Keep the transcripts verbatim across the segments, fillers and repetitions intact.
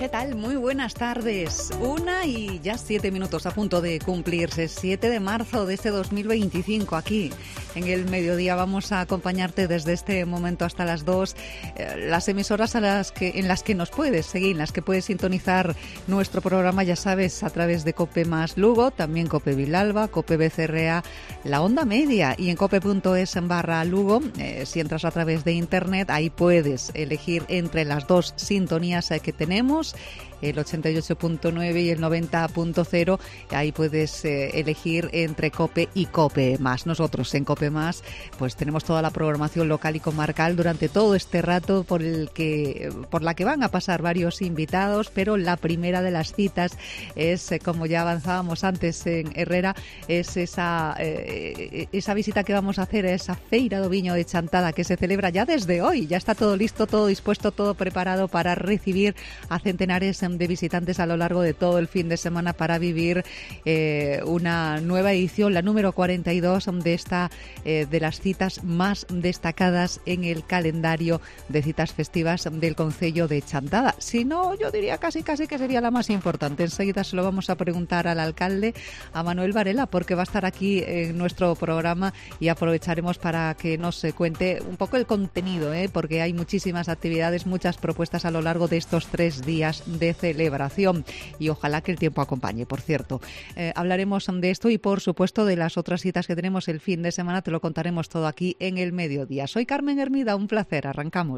¿Qué tal? Muy buenas tardes. Una y ya siete minutos a punto de cumplirse. siete de marzo de este dos mil veinticinco. Aquí en el mediodía vamos a acompañarte desde este momento hasta las dos. Eh, las emisoras a las que, en las que nos puedes seguir, en las que puedes sintonizar nuestro programa, ya sabes, a través de Cope más Lugo, también Cope Vilalba, Cope B C R A, la Onda Media y en cope punto es barra Lugo. Eh, si entras a través de internet, ahí puedes elegir entre las dos sintonías eh, que tenemos, el ochenta y ocho punto nueve y el noventa punto cero. Ahí puedes eh, elegir entre Cope y Cope Más. Nosotros en Cope Más pues tenemos toda la programación local y comarcal durante todo este rato por el que por la que van a pasar varios invitados, pero la primera de las citas es, eh, como ya avanzábamos antes en Herrera, es esa eh, esa visita que vamos a hacer a esa Feira do Viño de Chantada que se celebra ya desde hoy. Ya está todo listo, todo dispuesto, todo preparado para recibir a centenares de visitantes a lo largo de todo el fin de semana para vivir eh, una nueva edición, la número cuarenta y dos de esta eh, de las citas más destacadas en el calendario de citas festivas del concello de Chantada. Si no, yo diría casi casi que sería la más importante. Enseguida se lo vamos a preguntar al alcalde, a Manuel Varela, porque va a estar aquí en nuestro programa y aprovecharemos para que nos cuente un poco el contenido, ¿eh? Porque hay muchísimas actividades, muchas propuestas a lo largo de estos tres días de celebración y ojalá que el tiempo acompañe. Por cierto, eh, hablaremos de esto y por supuesto de las otras citas que tenemos el fin de semana. Te lo contaremos todo aquí en el mediodía. Soy Carmen Hermida, un placer, arrancamos.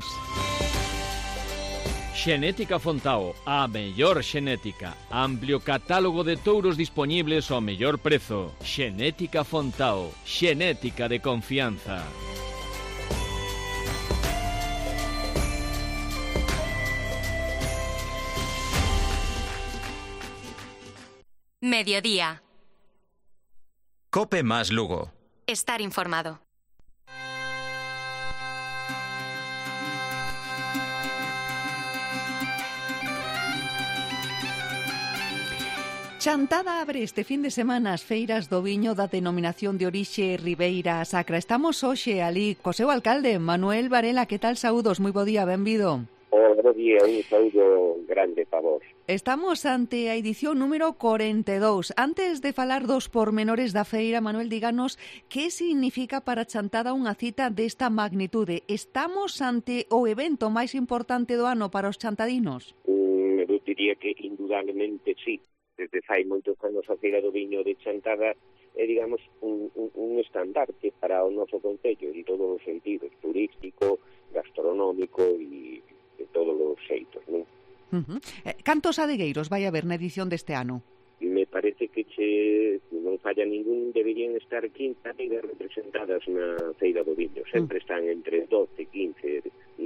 Xenética Fontao, a mellor xenética. Amplio catálogo de touros disponibles ao mellor prezo. Xenética Fontao, xenética de confianza. Mediodía. Cope más Lugo. Estar informado. Chantada abre este fin de semana as feiras do viño da denominación de orixe Ribeira Sacra. Estamos hoxe ali co seu alcalde, Manuel Varela. Que tal? Saúdos, moi bo día, benvido. Hola, bo día, un saúdo grande para vos. Estamos ante a edición número cuarenta y dos. Antes de falar dos pormenores da feira, Manuel, díganos que significa para Chantada unha cita desta magnitude. Estamos ante o evento máis importante do ano para os chantadinos? Mm, eu diría que indudablemente sí. Desde fai moitos anos a Feira do Viño de Chantada é, digamos, un, un, un estandarte para o noso concello en todos os sentidos, turístico, gastronómico e de todos os xeitos, non? Uh-huh. Eh, cantos adegueiros vai haber na edición deste ano? Me parece que che non falla ningún, deberían estar quince adegas representadas na Feira do Viño. Sempre uh-huh. están entre doce, quince,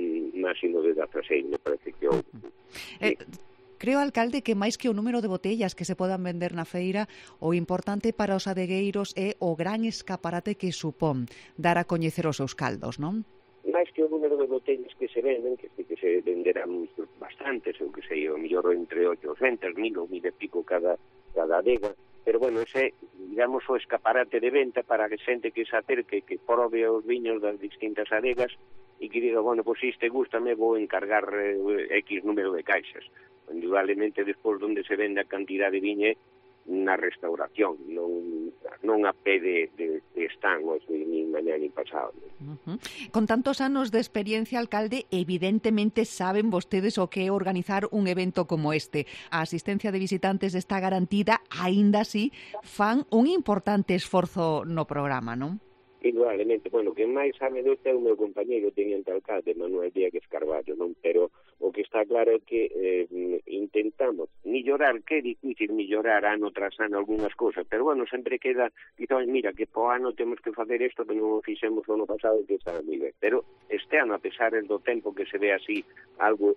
máximo de dezaseis, me parece que houve. Eh, Creo, alcalde, que máis que o número de botellas que se podan vender na feira, o importante para os adegueiros é o gran escaparate que supón dar a coñecer os seus caldos, non? Máis que o número de botellas que se venden, que sí que se venderán bastantes, ou que sei, o mellor entre oitocentos, mil ou mil e pico cada, cada adega, pero bueno, ese, digamos, o escaparate de venta para que xente que se acerque, que probe os viños das distintas adegas e que diga, bueno, pois pues, isto gustame, vou encargar eh, X número de caixas. Indudablemente, despois onde se vende a cantidad de viñe na restauración, non, non a pé de, de, de estangos, ni mañá ni pasado. Uh-huh. Con tantos anos de experiencia, alcalde, evidentemente saben vostedes o que é organizar un evento como este. A asistencia de visitantes está garantida, aínda así, fan un importante esforzo no programa, non? Indudablemente, bueno, que máis sabe do é o meu compañeiro teniente alcalde, Manuel Diegues Carballo, non? Pero o que está claro é que eh, intentamos mellorar, que é difícil mellorar ano tras ano algunhas cousas, pero bueno, sempre queda, quizás, mira, que po ano temos que facer isto que non o fixemos o ano pasado que está moi ben. Pero este ano, a pesar do tempo que se ve así algo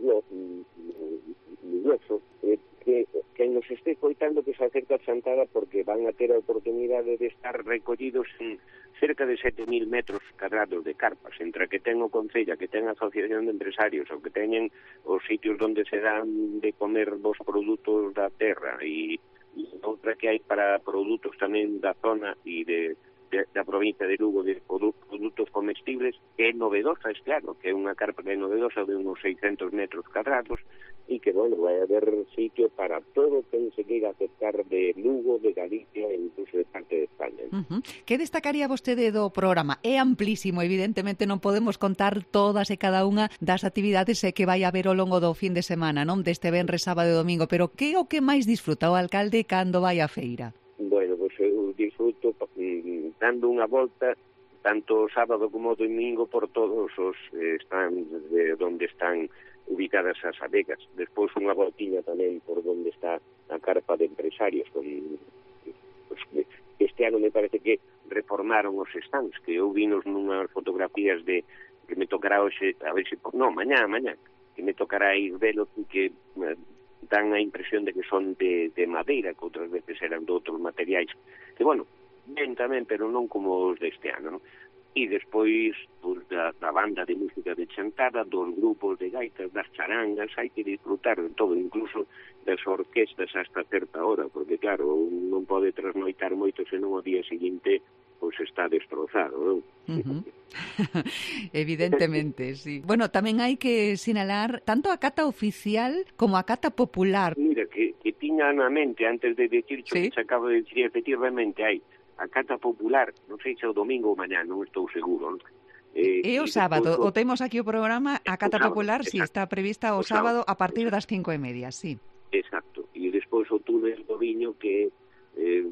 nubloso, eh, que, que nos este coitando que se acerca a Chantada porque van a ter a oportunidade de estar recollidos en cerca de sete mil metros cadrados de carpas, entre que ten o Concello, que ten a Asociación de Empresarios, ou que teñen os sitios onde se dan de comer vos produtos da terra, e outra que hai para produtos tamén da zona e de de, da provincia de Lugo de produtos comestibles, que é novedosa este ano, que é unha carpa que é novedosa de uns seiscentos metros cadrados, e que, bueno, vai haber sitio para todo quen se queira acercar de Lugo, de Galicia e incluso de parte de España. Uh-huh. Que destacaría vostede do programa? É amplísimo, evidentemente non podemos contar todas e cada unha das actividades que vai haber ao longo do fin de semana, non? Deste venres, sábado e domingo, pero que é o que máis disfruta o alcalde cando vai á feira? Bueno, pois pues, eu disfruto mm, dando unha volta tanto o sábado como o domingo por todos os eh, stands de onde están ubicadas as adegas. Despois unha voltiña tamén por onde está a carpa de empresarios. Con, pues, este ano me parece que reformaron os stands, que eu vinos nunhas fotografías de que me tocará hoxe, a ver se... No, mañá, mañá, que me tocará ir velo que... Eh, dan a impresión de que son de, de madeira, que outras veces eran de outros materiais, que, bueno, ben tamén, pero non como os deste ano, non? E despois pues, da, da banda de música de chantada, dos grupos de gaitas, das charangas, hai que disfrutar de todo, incluso das orquestas hasta certa hora, porque, claro, non pode trasnoitar moito, senón o día seguinte pois está destrozado, non? Uh-huh. Evidentemente, sí. Bueno, tamén hai que sinalar tanto a cata oficial como a cata popular. Mira, que, que tiña na mente, antes de decir ¿Sí? que se acaba de decir, efectivamente hai a cata popular, non sei se o domingo ou mañá, non estou seguro, non? Eh, e o sábado, despois, o temos aquí o programa, a cata sábado, popular, si sí, está prevista o, o sábado, sábado a partir exacto. das cinco e media, sí. Exacto, e despois o túnel do viño que eh,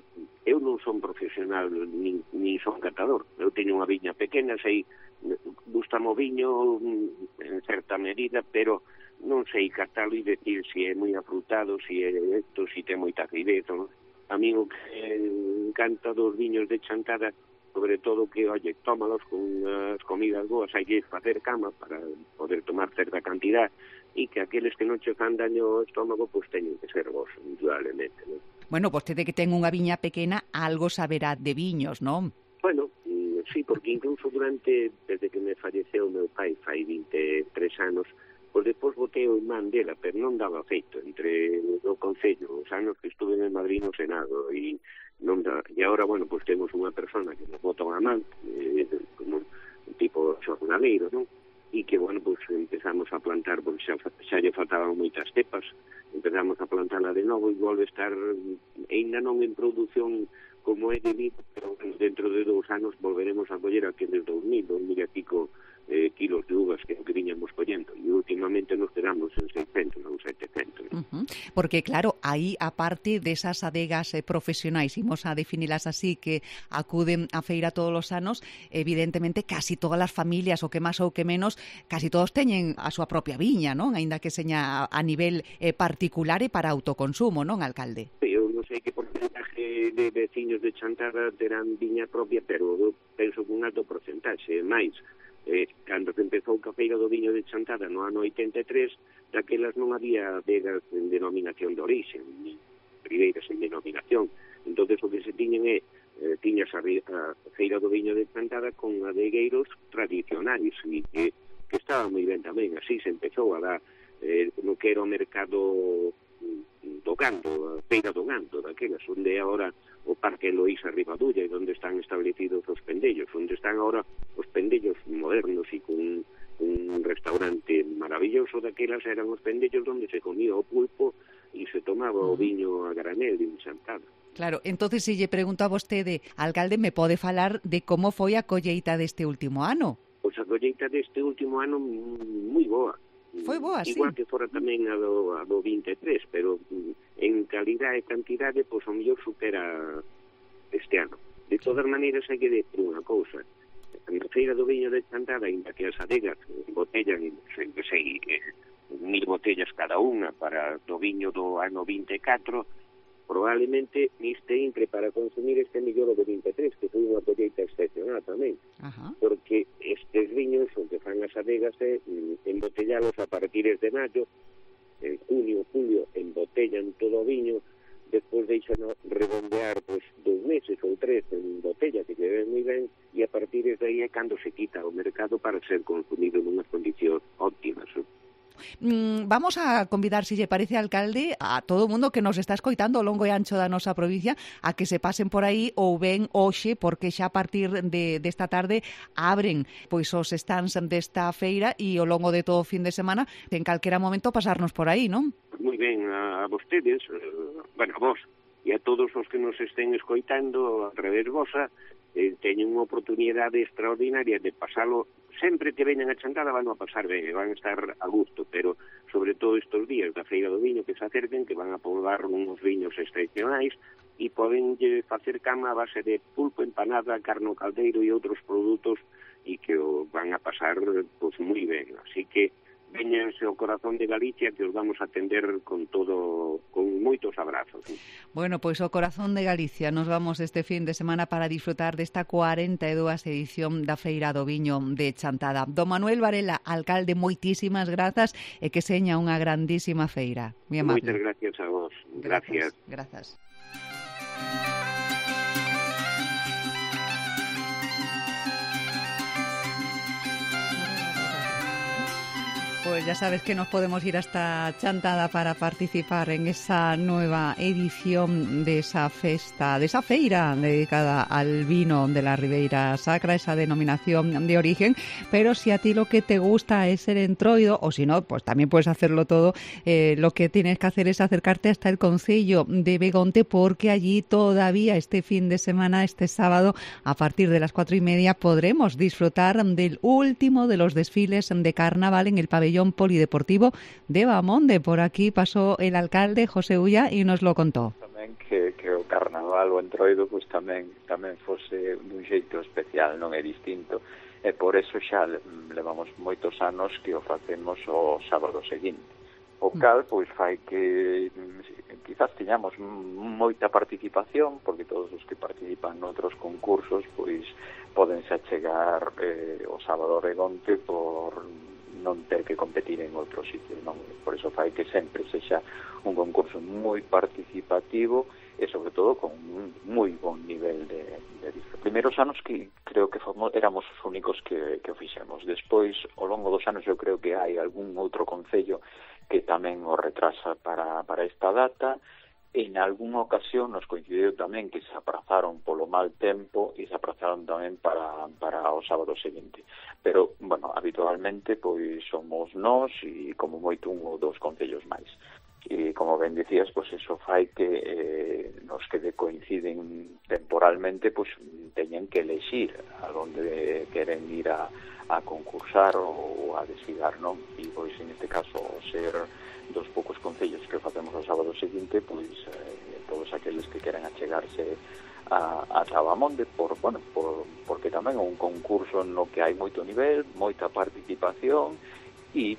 eu non son profesional nin, nin son catador, eu teño unha viña pequena, sei, gustame o viño en certa medida, pero non sei catalo e decir se é moi afrutado, se é esto, se ten moita acidez, non? A mí o que encanta dos viños de chantada, sobre todo que, oye, tómalos con as comidas boas, hai que facer cama para poder tomar certa cantidad, e que aqueles que non che fan daño ao estómago, pois teñen que ser vos, indudablemente, non? Bueno, vostede que ten unha viña pequena, algo saberá de viños, non? Bueno, sí, porque incluso durante, desde que me falleceu meu pai, fai vinte e tres anos, pois depois botei o imán dela, pero non daba feito entre o Concello, os anos que estuve en Madrid no Senado, e non da, e agora, bueno, pois temos unha persona que nos bota unha man, eh, como un tipo xornaleiro, non? E que, bueno, pois empezamos a plantar, porque xa, xa lle faltaban moitas cepas, empezamos a plantarla de novo e volve a estar, ainda non en produción como é de mí, pero dentro de dous anos volveremos a coller aqueles dous mil, dous mil e pico eh, kilos de uvas que, que viñamos collendo, e últimamente nos quedamos en seiscentos ou setecentos. Uh-huh. Porque, claro, aí, aparte desas adegas eh, profesionais, imos a definilas así, que acuden a feira todos os anos, evidentemente, casi todas as familias, o que máis ou que menos, casi todos teñen a súa propia viña, non? Aínda que seña a nivel eh, particular e para autoconsumo, non, alcalde? Sí, eu non sei que porcentaje de veciños de Chantada terán viña propia, pero eu penso que un alto porcentaxe, máis. Eh, cando se empezou a feira do viño de Chantada no ano oitenta e tres, daquelas non había vegas en denominación de origen, ni ribeiras en denominación. Entonces o que se tiñen é, eh, tiñas a, a feira do viño de Chantada con adegueiros tradicionais, e que, que estaba moi ben tamén. Así se empezou a dar eh, no que era o mercado do Gando, a feira do Gando, daquelas, onde agora o Parque Eloísa Ribadulla, e onde están establecidos os pendellos, onde están agora os pendellos modernos e con un restaurante maravilloso. Daquelas eran os pendellos onde se comía o pulpo e se tomaba o viño a granel en Chantada. Claro, entonces se lle pregunto a vostede, alcalde, me pode falar de como foi a colleita deste último ano? Pois a colleita deste último ano moi boa. Foi boa, sí. Igual que fora tamén a do, a do vinte e tres, pero en calidade e cantidade, pois o mellor supera este ano. De todas maneiras, hai que decir unha cousa. Na feira do viño de Chantada, ainda que as adegas botellan, sei, sei, mil botellas cada unha para do viño do ano vinte e catro, probablemente neste impre para consumir este mellor do vinte e tres, que foi unha colleita excepcional tamén. Ajá. Porque estes viños, o que fan as adegas é embotellalos a partir de maio, en junio, julio, embotellan todo o viño, despois deixan redondear pois, dos meses ou tres en botella, que ven moi ben, e a partir de aí é cando se quita o mercado para ser consumido nunhas condicións óptimas. Mm, vamos a convidar, si lle parece, alcalde, a todo o mundo que nos está escoitando ao longo e ancho da nosa provincia a que se pasen por aí ou ven hoxe, porque xa a partir de desta tarde abren pois os stands desta feira e ao longo de todo o fin de semana, en calquera momento pasarnos por aí, non? Moi ben, a, a vostedes, eh, bueno, a vos, e a todos os que nos estén escoitando a través vosa, eh, teñen unha oportunidade extraordinaria de pasalo. Sempre que veñan a Chantada van a pasar ben, van a estar a gusto, pero sobre todo estes días da Feira do Viño que se acerquen, que van a probar uns viños excepcionais e poden facer cama a base de pulpo, empanada, carne caldeiro e outros produtos e que o van a pasar pues, moi ben. Así que veñense ao corazón de Galicia, que os vamos a atender con todo, con moitos abrazos. Bueno, pois o corazón de Galicia nos vamos este fin de semana para disfrutar desta cuarenta e dúas edición da Feira do Viño de Chantada. Don Manuel Varela, alcalde, moitísimas grazas e que seña unha grandísima feira. Moi amable. Moitas gracias a vos. Gracias. Gracias. Pues ya sabes que nos podemos ir hasta Chantada para participar en esa nueva edición de esa festa, de esa feira dedicada al vino de la Ribeira Sacra, esa denominación de origen. Pero si a ti lo que te gusta es el entroido, o si no, pues también puedes hacerlo todo, eh, lo que tienes que hacer es acercarte hasta el concello de Begonte, porque allí todavía este fin de semana, este sábado, a partir de las cuatro y media, podremos disfrutar del último de los desfiles de carnaval en el pabellón polideportivo de Bamonde. Por aquí pasó el alcalde José Ulla y nos lo contó. Tamén que, que o carnaval, o entroido, pues tamén tamén fose dun xeito especial, non é distinto. E por eso xa levamos moitos anos que o facemos o sábado seguinte. O cal, pois, fai que quizás tiñamos moita participación, porque todos os que participan noutros concursos, pois, podense achegar eh, o sábado a Begonte por non ter que competir en outro sitio, non? Por iso fai que sempre sexa un concurso moi participativo e, sobre todo, con un moi bon nivel de, de disfrute. Primeiros anos que creo que fomos, éramos os únicos que, que o fixemos. Despois, ao longo dos anos, eu creo que hai algún outro concello que tamén o retrasa para, para esta data. En algunha ocasión nos coincidiu tamén que se aprazaron polo mal tempo e se aprazaron tamén para, para o sábado seguinte. Pero, bueno, habitualmente pois somos nós e como moito un ou dous concellos máis. E como ben dicías, pois eso fai que eh, nos que coinciden temporalmente pois teñen que elexir a onde queren ir a, a concursar ou a desfilar, non? E pois en este caso ser dos poucos concellos que facemos o sábado seguinte, pois eh, todos aqueles que queran achegarse a, a Bamonde, por, bueno, por, porque tamén é un concurso no que hai moito nivel, moita participación e,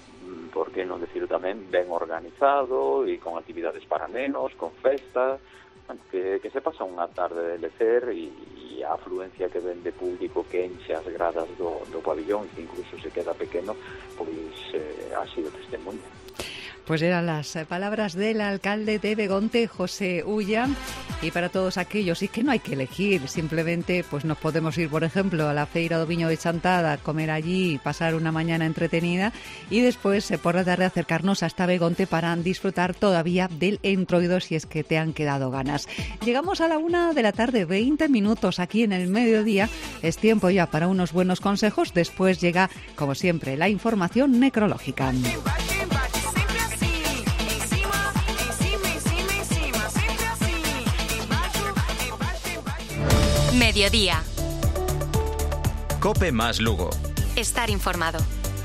por que non decir tamén, ben organizado e con actividades para nenos, con festas, bueno, que, que se pasa unha tarde de lecer e, e a afluencia que ven de público que enche as gradas do, do pabellón, que incluso se queda pequeno, pois eh, ha sido testemunha. Pues eran las palabras del alcalde de Begonte, José Ulla. Y para todos aquellos, y que no hay que elegir, simplemente pues nos podemos ir, por ejemplo, a la Feira do Viño de Chantada, comer allí, pasar una mañana entretenida y después por la tarde acercarnos hasta Begonte para disfrutar todavía del entroido si es que te han quedado ganas. Llegamos a la una de la tarde, veinte minutos aquí en el mediodía. Es tiempo ya para unos buenos consejos. Después llega, como siempre, la información necrológica. Mediodía. Cope más Lugo. Estar informado.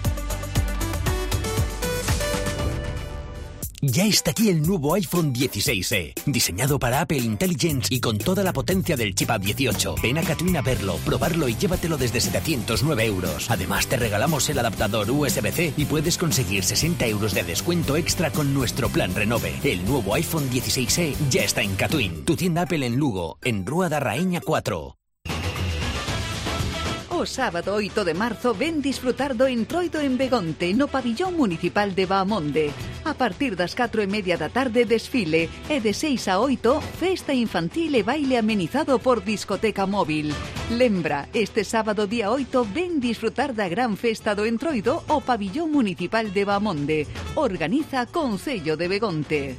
Ya está aquí el nuevo iPhone dieciséis e, diseñado para Apple Intelligence y con toda la potencia del chip A dieciocho. Ven a Catwin a verlo, probarlo y llévatelo desde setecientos nueve euros. Además te regalamos el adaptador U S B C y puedes conseguir sesenta euros de descuento extra con nuestro plan Renove. El nuevo iPhone dieciséis e ya está en Catwin, tu tienda Apple en Lugo, en Rúa da Raíña cuatro. O sábado oito de marzo ven disfrutar do Entroido en Begonte no pabillón municipal de Baamonde. A partir das catro e media da tarde desfile e de seis a oito festa infantil e baile amenizado por discoteca móvil. Lembra, este sábado día oito ven disfrutar da gran festa do Entroido ao pabillón municipal de Baamonde. Organiza Concello de Begonte.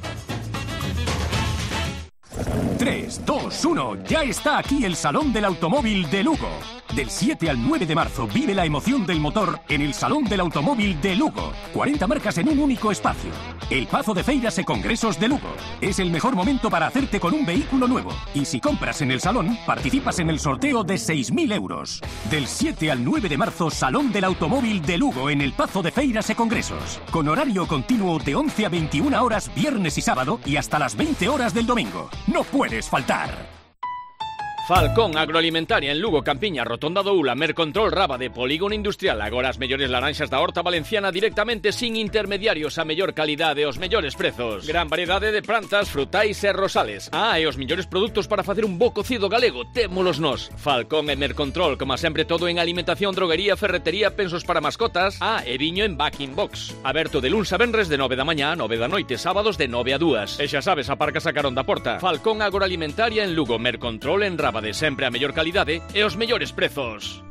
tres, dos, uno, ya está aquí el Salón del Automóvil de Lugo. Del siete al nueve de marzo vive la emoción del motor en el Salón del Automóvil de Lugo. cuarenta marcas en un único espacio. El Pazo de Feiras e Congresos de Lugo. Es el mejor momento para hacerte con un vehículo nuevo. Y si compras en el salón, participas en el sorteo de seis mil euros. Del siete al nueve de marzo, Salón del Automóvil de Lugo en el Pazo de Feiras e Congresos. Con horario continuo de once a veintiuna horas viernes y sábado y hasta las veinte horas del domingo. ¡No puedes faltar! Falcón Agroalimentaria en Lugo, Campiña, Rotonda do Ula, Mercontrol Rábade, Polígono Industrial, agora as mellores laranxas da horta valenciana directamente sin intermediarios, a mellor calidade e os mellores prezos. Gran variedade de plantas, frutais e rosales. Ah, e os mellores produtos para facer un bo cocido galego, témolos nós. Falcón e Mercontrol, como sempre todo en alimentación, droguería, ferretería, pensos para mascotas. Ah, e viño en Backing Box. Aberto de luns a venres de nove da mañá a nove da noite, sábados de nove a dúas. E xa sabes, aparcas a carón da porta. Falcón Agroalimentaria en Lugo, Mercontrol en Rábade. De sempre a mellor calidade e os mellores prezos.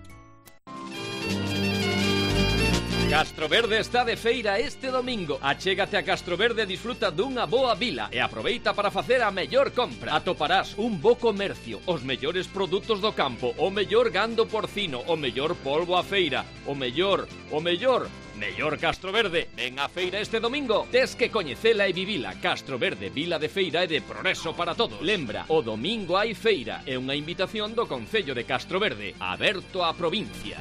Castroverde está de feira este domingo. Achégate a Castroverde e disfruta dunha boa vila e aproveita para facer a mellor compra. Atoparás un bo comercio, os mellores produtos do campo, o mellor gando porcino, o mellor polvo a feira, o mellor, o mellor... Mellor Castroverde, ven á feira este domingo. Tes que coñecela e vivila. Castroverde, vila de feira e de progreso para todos. Lembra, o domingo hai feira. É unha invitación do Concello de Castroverde, aberto á provincia.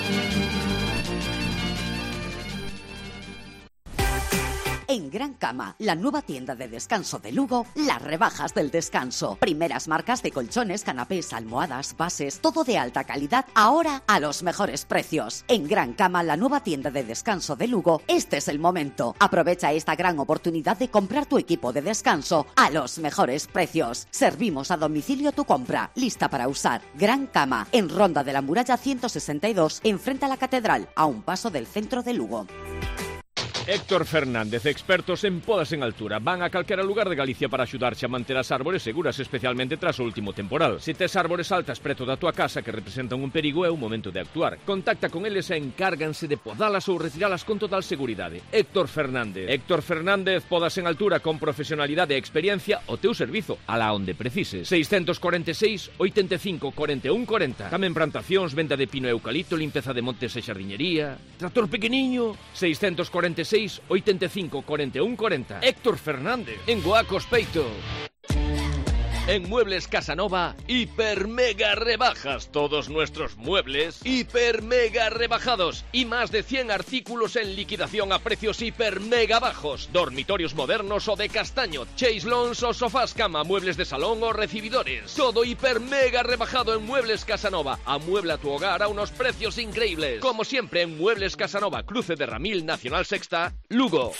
En Gran Cama, la nueva tienda de descanso de Lugo, las rebajas del descanso. Primeras marcas de colchones, canapés, almohadas, bases, todo de alta calidad, ahora a los mejores precios. En Gran Cama, la nueva tienda de descanso de Lugo, este es el momento. Aprovecha esta gran oportunidad de comprar tu equipo de descanso a los mejores precios. Servimos a domicilio tu compra, lista para usar. Gran Cama, en Ronda de la Muralla ciento sesenta y dos, enfrente a la Catedral, a un paso del centro de Lugo. Héctor Fernández, expertos en podas en altura. Van a calquera lugar de Galicia para axudarche a manter as árbores seguras, especialmente tras o último temporal. Se tes árbores altas preto da tua casa que representan un perigo, é o momento de actuar. Contacta con eles e encárganse de podalas ou retiralas con total seguridade. Héctor Fernández. Héctor Fernández, podas en altura con profesionalidade e experiencia o teu servizo, alá onde precises. seiscentos cuarenta e seis, oitenta e cinco, cuarenta e un, cuarenta. Tamén plantacións, venta de pino e eucalipto, limpeza de montes e xardiñería. Tractor pequeniño. seiscentos cuarenta e seis, oitenta e cinco, cuarenta e un, cuarenta. Héctor Fernández, en Goacos Peito. En Muebles Casanova, hiper mega rebajas. Todos nuestros muebles hiper mega rebajados. Y más de cien artículos en liquidación a precios hiper mega bajos. Dormitorios modernos o de castaño, chaiselons o sofás cama, muebles de salón o recibidores. Todo hiper mega rebajado en Muebles Casanova. Amuebla tu hogar a unos precios increíbles. Como siempre en Muebles Casanova, cruce de Ramil, Nacional Sexta, Lugo.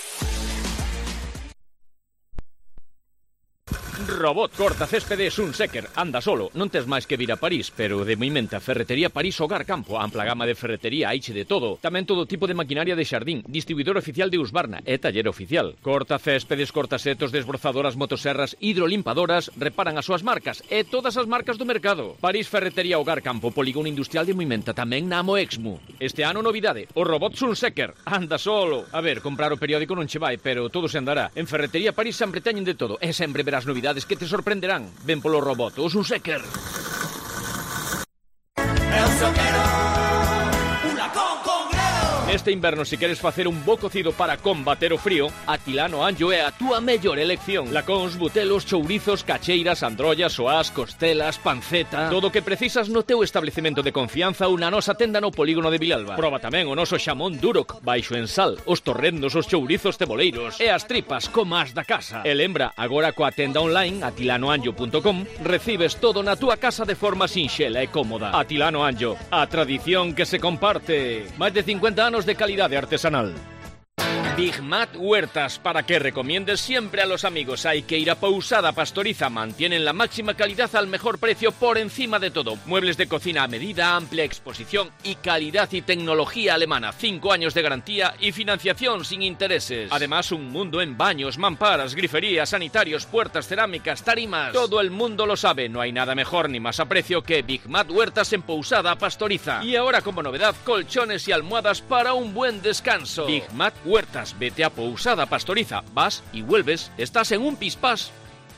Robot corta céspedes Sunsecker. Anda solo, non tes máis que vir a París, pero de moimenta, Ferretería París Hogar Campo, ampla gama de ferretería, aiche de todo. Tamén todo tipo de maquinaria de xardín, distribuidor oficial de Husqvarna e taller oficial. Corta céspedes, cortasetos, desbrozadoras, motoserras, hidrolimpadoras, reparan as súas marcas e todas as marcas do mercado. París Ferretería Hogar Campo, Polígono Industrial de Moimenta, tamén na Amoexmu. Este ano novidade, o robot Sunsecker. Anda solo. A ver, comprar o periódico non che vai, pero todo se andará. En Ferretería París sempre teñen de todo e sempre verás novidades que te sorprenderán. Ven polo robot, o Sunsecker. El soquero, una con congreo. Este inverno, se queres facer un bo cocido para combater o frío, Atilano Anjo é a túa mellor elección. Lacóns, butelos, chourizos, cacheiras, androllas, soás, costelas, panceta... Todo o que precisas no teu establecemento de confianza ou na nosa tenda no polígono de Vilalba. Proba tamén o noso xamón Duroc, baixo en sal, os torrendos, os chourizos ceboleiros e as tripas comas da casa. E lembra, agora coa tenda online atilano anjo punto com recibes todo na túa casa de forma sinxela e cómoda. Atilano Anjo, a tradición que se comparte. Máis de cincuenta anos de calidade artesanal. Big Mat Huertas, para que recomiendes siempre a los amigos. Hay que ir a Pousada Pastoriza. Mantienen la máxima calidad al mejor precio por encima de todo. Muebles de cocina a medida, amplia exposición y calidad y tecnología alemana. Cinco años de garantía y financiación sin intereses. Además, un mundo en baños, mamparas, griferías, sanitarios, puertas, cerámicas, tarimas. Todo el mundo lo sabe. No hay nada mejor ni más a precio que Big Mat Huertas en Pousada Pastoriza. Y ahora, como novedad, colchones y almohadas para un buen descanso. Big Mat Huertas. Vete a Pousada Pastoriza, vas y vuelves, estás en un pispás.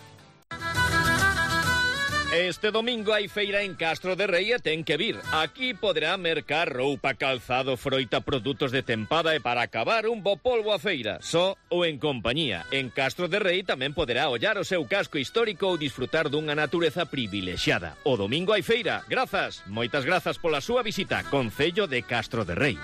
Este domingo hai feira en Castro de Rei e ten que vir. Aquí poderá mercar roupa, calzado, froita, produtos de tempada e para acabar un bo polvo a feira, só ou en compañía. En Castro de Rei tamén poderá ollar o seu casco histórico ou disfrutar dunha natureza privilexiada. O domingo hai feira. Grazas, moitas grazas pola súa visita. Concello de Castro de Rei.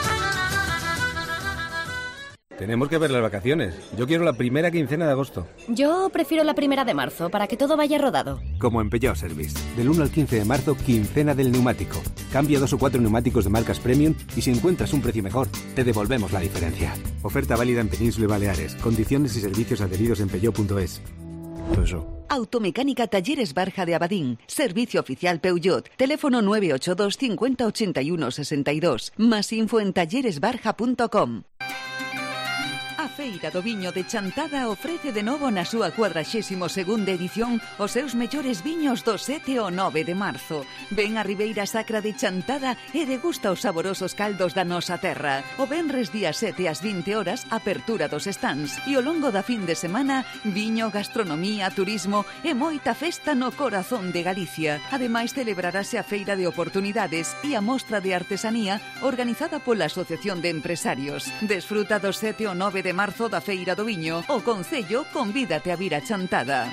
Tenemos que ver las vacaciones. Yo quiero la primera quincena de agosto. Yo prefiero la primera de marzo, para que todo vaya rodado. Como en Peugeot Service. Del uno al quince de marzo, quincena del neumático. Cambia dos o cuatro neumáticos de marcas premium y si encuentras un precio mejor, te devolvemos la diferencia. Oferta válida en Península y Baleares. Condiciones y servicios adheridos en peugeot punto es. Peugeot. Automecánica Talleres Barja de Abadín. Servicio oficial Peugeot. Teléfono nueve ocho dos cincuenta ochenta y uno sesenta y dos. Más info en talleres barja punto com. A Feira do Viño de Chantada ofrece de novo na súa cuadraxésimo segunda edición os seus mellores viños do sete ao nove de marzo. Ven a Ribeira Sacra de Chantada e degusta os saborosos caldos da nosa terra. O venres día sete ás vinte horas, apertura dos stands. E ao longo da fin de semana, viño, gastronomía, turismo e moita festa no corazón de Galicia. Ademais, celebrarase a Feira de Oportunidades e a Mostra de Artesanía organizada pola Asociación de Empresarios. Desfruta do sete ao nove de marzo da Feira do Viño. O Concello convídate a vir a Chantada.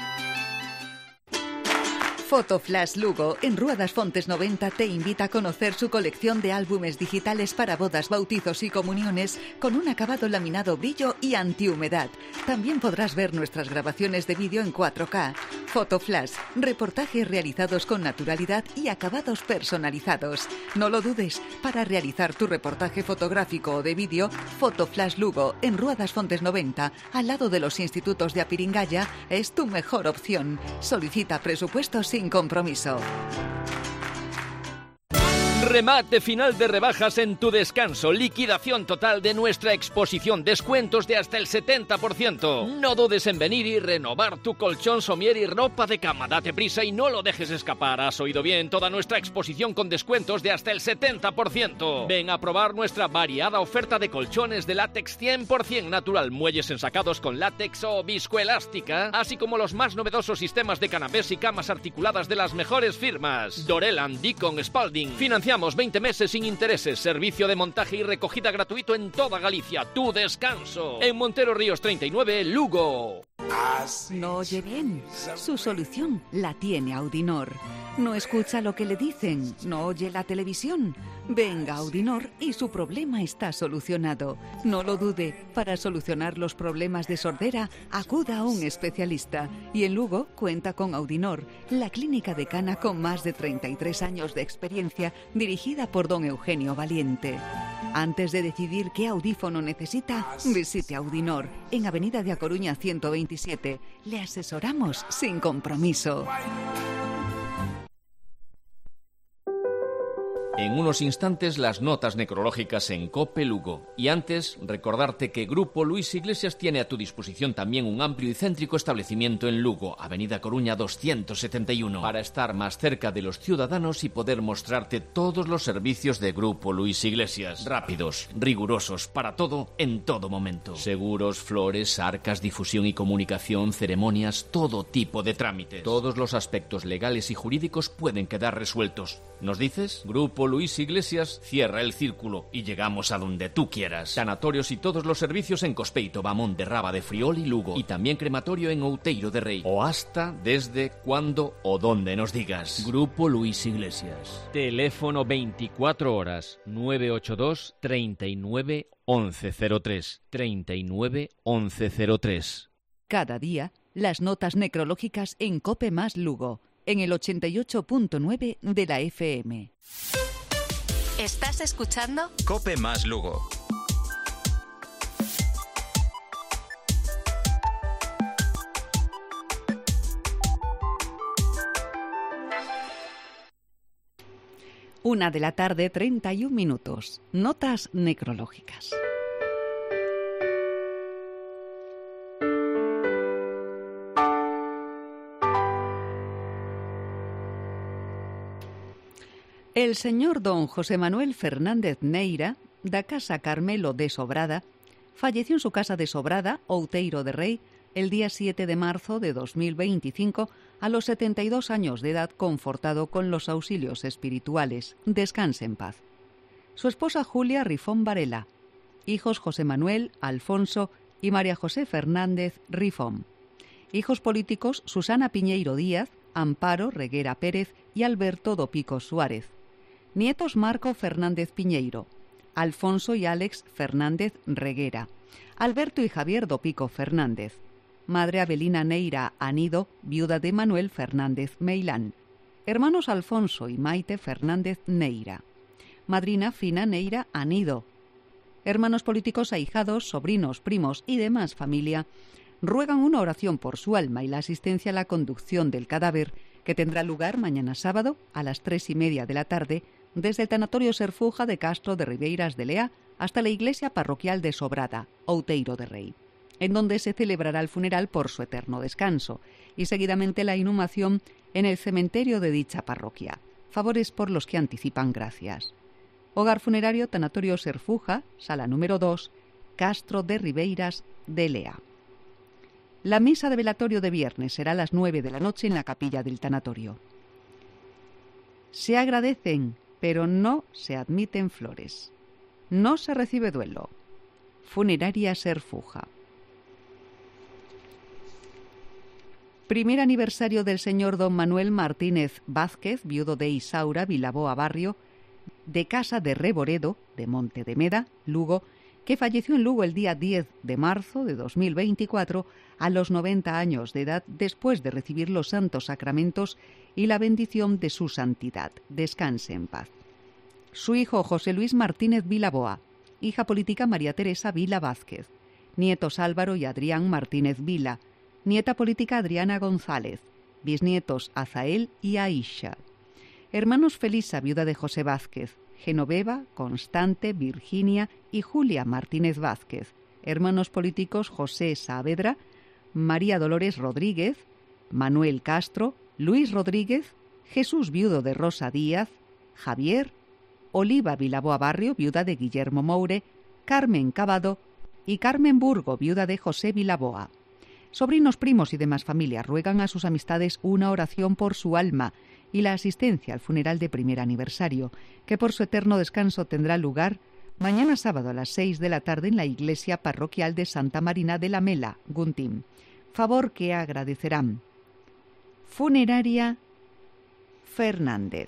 Fotoflash Lugo, en Rúa das Fontes noventa, te invita a conocer su colección de álbumes digitales para bodas, bautizos y comuniones con un acabado laminado brillo y antihumedad. También podrás ver nuestras grabaciones de vídeo en cuatro K. Fotoflash, reportajes realizados con naturalidad y acabados personalizados. No lo dudes, para realizar tu reportaje fotográfico o de vídeo, Fotoflash Lugo, en Rúa das Fontes noventa, al lado de los institutos de Apiringaya, es tu mejor opción. Solicita presupuestos sin compromiso. Remate final de rebajas en Tu Descanso. Liquidación total de nuestra exposición. Descuentos de hasta el setenta por ciento. No dudes en venir y renovar tu colchón, somier y ropa de cama. Date prisa y no lo dejes escapar. Has oído bien, toda nuestra exposición con descuentos de hasta el setenta por ciento. Ven a probar nuestra variada oferta de colchones de látex cien por ciento natural, muelles ensacados con látex o viscoelástica, así como los más novedosos sistemas de canapés y camas articuladas de las mejores firmas. Doreland, Deacon, Spalding. Financiamos veinte meses sin intereses. Servicio de montaje y recogida gratuito en toda Galicia. Tu Descanso. En Montero Ríos treinta y nueve, Lugo. No oye bien. Su solución la tiene Audinor. No escucha lo que le dicen. No oye la televisión. Venga a Audinor y su problema está solucionado. No lo dude. Para solucionar los problemas de sordera, acuda a un especialista. Y en Lugo cuenta con Audinor, la clínica decana con más de treinta y tres años de experiencia, dirigida por don Eugenio Valiente. Antes de decidir qué audífono necesita, visite Audinor en Avenida de A Coruña ciento veintisiete. Le asesoramos sin compromiso. En unos instantes las notas necrológicas en COPE Lugo. Y antes, recordarte que Grupo Luis Iglesias tiene a tu disposición también un amplio y céntrico establecimiento en Lugo, Avenida Coruña doscientos setenta y uno, para estar más cerca de los ciudadanos y poder mostrarte todos los servicios de Grupo Luis Iglesias. Rápidos, rigurosos, para todo, en todo momento. Seguros, flores, arcas, difusión y comunicación, ceremonias, todo tipo de trámites. Todos los aspectos legales y jurídicos pueden quedar resueltos. ¿Nos dices? Grupo Luis Iglesias cierra el círculo y llegamos a donde tú quieras. Sanatorios y todos los servicios en Cospeito, Bamón de Raba de Friol y Lugo. Y también crematorio en Outeiro de Rei. O hasta, desde, cuando o donde nos digas. Grupo Luis Iglesias. Teléfono veinticuatro horas nueve ocho dos, treinta y nueve, once cero tres. treinta y nueve, once cero tres. Cada día, las notas necrológicas en COPE más Lugo, en el ochenta y ocho punto nueve de la F M. ¿Estás escuchando? COPE más Lugo. Una de la tarde, treinta y un minutos. Notas necrológicas. El señor don José Manuel Fernández Neira, da Casa Carmelo de Sobrada, falleció en su casa de Sobrada, Outeiro de Rei, el día siete de marzo de dos mil veinticinco, a los setenta y dos años de edad, confortado con los auxilios espirituales. Descanse en paz. Su esposa Julia Rifón Varela. Hijos José Manuel, Alfonso y María José Fernández Rifón. Hijos políticos Susana Piñeiro Díaz, Amparo Reguera Pérez y Alberto Dopico Suárez. Nietos Marco Fernández Piñeiro, Alfonso y Álex Fernández Reguera, Alberto y Javier Dopico Fernández. Madre Avelina Neira Anido, viuda de Manuel Fernández Meilán. Hermanos Alfonso y Maite Fernández Neira. Madrina Fina Neira Anido. Hermanos políticos, ahijados, sobrinos, primos y demás familia ruegan una oración por su alma y la asistencia a la conducción del cadáver, que tendrá lugar mañana sábado a las tres y media de la tarde desde el Tanatorio Serfuja de Castro de Ribeiras de Lea hasta la iglesia parroquial de Sobrada, Outeiro de Rei, en donde se celebrará el funeral por su eterno descanso y seguidamente la inhumación en el cementerio de dicha parroquia. Favores por los que anticipan gracias. Hogar funerario Tanatorio Serfuja, sala número dos, Castro de Ribeiras de Lea. La misa de velatorio de viernes será a las nueve de la noche en la capilla del tanatorio. Se agradecen, pero no se admiten flores. No se recibe duelo. Funeraria Serfuja. Primer aniversario del señor don Manuel Martínez Vázquez, viudo de Isaura Vilaboa Barrio, de Casa de Reboredo, de Monte de Meda, Lugo, que falleció en Lugo el día diez de marzo de dos mil veinticuatro a los noventa años de edad, después de recibir los santos sacramentos y la bendición de su santidad. Descanse en paz. Su hijo José Luis Martínez Vilaboa, hija política María Teresa Vila Vázquez, nietos Álvaro y Adrián Martínez Vila, nieta política Adriana González, bisnietos Azael y Aisha, hermanos Felisa, viuda de José Vázquez, Genoveva, Constante, Virginia y Julia Martínez Vázquez, hermanos políticos José Saavedra, María Dolores Rodríguez, Manuel Castro, Luis Rodríguez, Jesús, viudo de Rosa Díaz, Javier, Oliva Vilaboa Barrio, viuda de Guillermo Moure, Carmen Cavado y Carmen Burgo, viuda de José Vilaboa. Sobrinos, primos y demás familias ruegan a sus amistades una oración por su alma y la asistencia al funeral de primer aniversario, que por su eterno descanso tendrá lugar mañana sábado a las seis de la tarde en la iglesia parroquial de Santa Marina de la Mela, Guntín. Favor que agradecerán. Funeraria Fernández.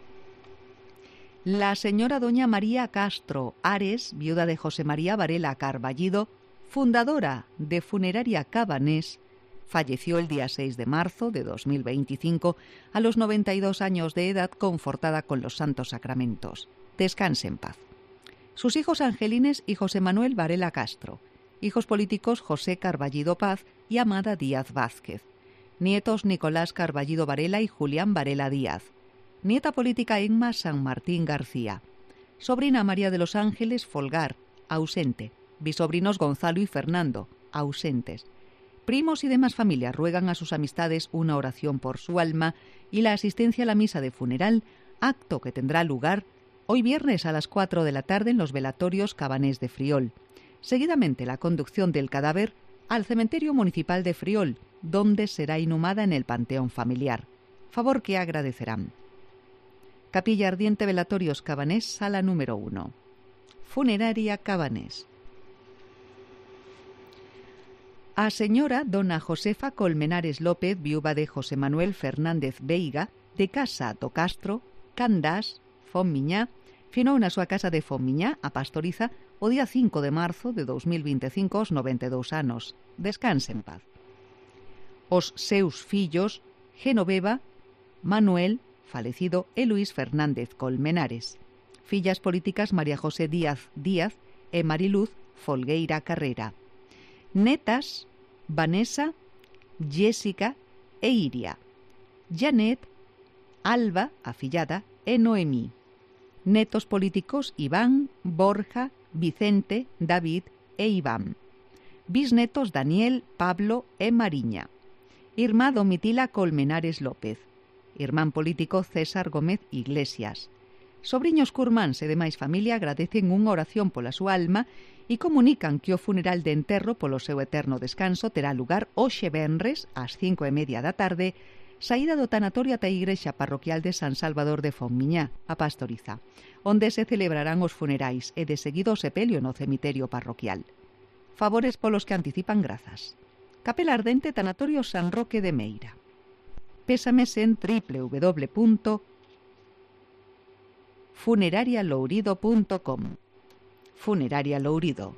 La señora doña María Castro Ares, viuda de José María Varela Carballido, fundadora de Funeraria Cabanés, falleció el día seis de marzo de dos mil veinticinco a los noventa y dos años de edad, confortada con los santos sacramentos. Descanse en paz. Sus hijos Angelines y José Manuel Varela Castro, hijos políticos José Carballido Paz y Amada Díaz Vázquez, nietos Nicolás Carballido Varela y Julián Varela Díaz, nieta política Emma San Martín García, sobrina María de los Ángeles Folgar, ausente, bisobrinos Gonzalo y Fernando, ausentes. Primos y demás familias ruegan a sus amistades una oración por su alma y la asistencia a la misa de funeral, acto que tendrá lugar hoy viernes a las cuatro de la tarde en los velatorios Cabanés de Friol. Seguidamente la conducción del cadáver al cementerio municipal de Friol, donde será inhumada en el panteón familiar. Favor que agradecerán. Capilla Ardiente Velatorios Cabanés, sala número uno. Funeraria Cabanés. A señora dona Josefa Colmenares López, viuda de José Manuel Fernández Veiga, de Casa do Castro, Candás, Fonmiñá, finou na súa casa de Fonmiñá, a Pastoriza, o día cinco de marzo de dos mil veinticinco, aos noventa e dous anos. Descanse en paz. Os seus fillos, Genoveva, Manuel, falecido, e Luis Fernández Colmenares. Fillas políticas María José Díaz Díaz e Mariluz Folgueira Carrera. Netas, Vanessa, Jessica e Iria. Janet, Alba, afillada, e Noemí. Netos políticos Iván, Borja, Vicente, David e Iván. Bisnetos Daniel, Pablo e Mariña. Irmá Domitila Colmenares López. Irmán político César Gómez Iglesias. Sobriños curmáns e demais familia agradecen unha oración pola súa alma e comunican que o funeral de enterro polo seu eterno descanso terá lugar hoxe venres ás cinco e media da tarde, saída do tanatorio ata a igrexa parroquial de San Salvador de Fonmiñá, a Pastoriza, onde se celebrarán os funerais e de seguido o sepelio no cemiterio parroquial. Favores polos que anticipan grazas. Capela Ardente, Tanatorio San Roque de Meira. Pésames en doble u doble u doble u punto funeraria lourido punto com. Funeraria Lourido.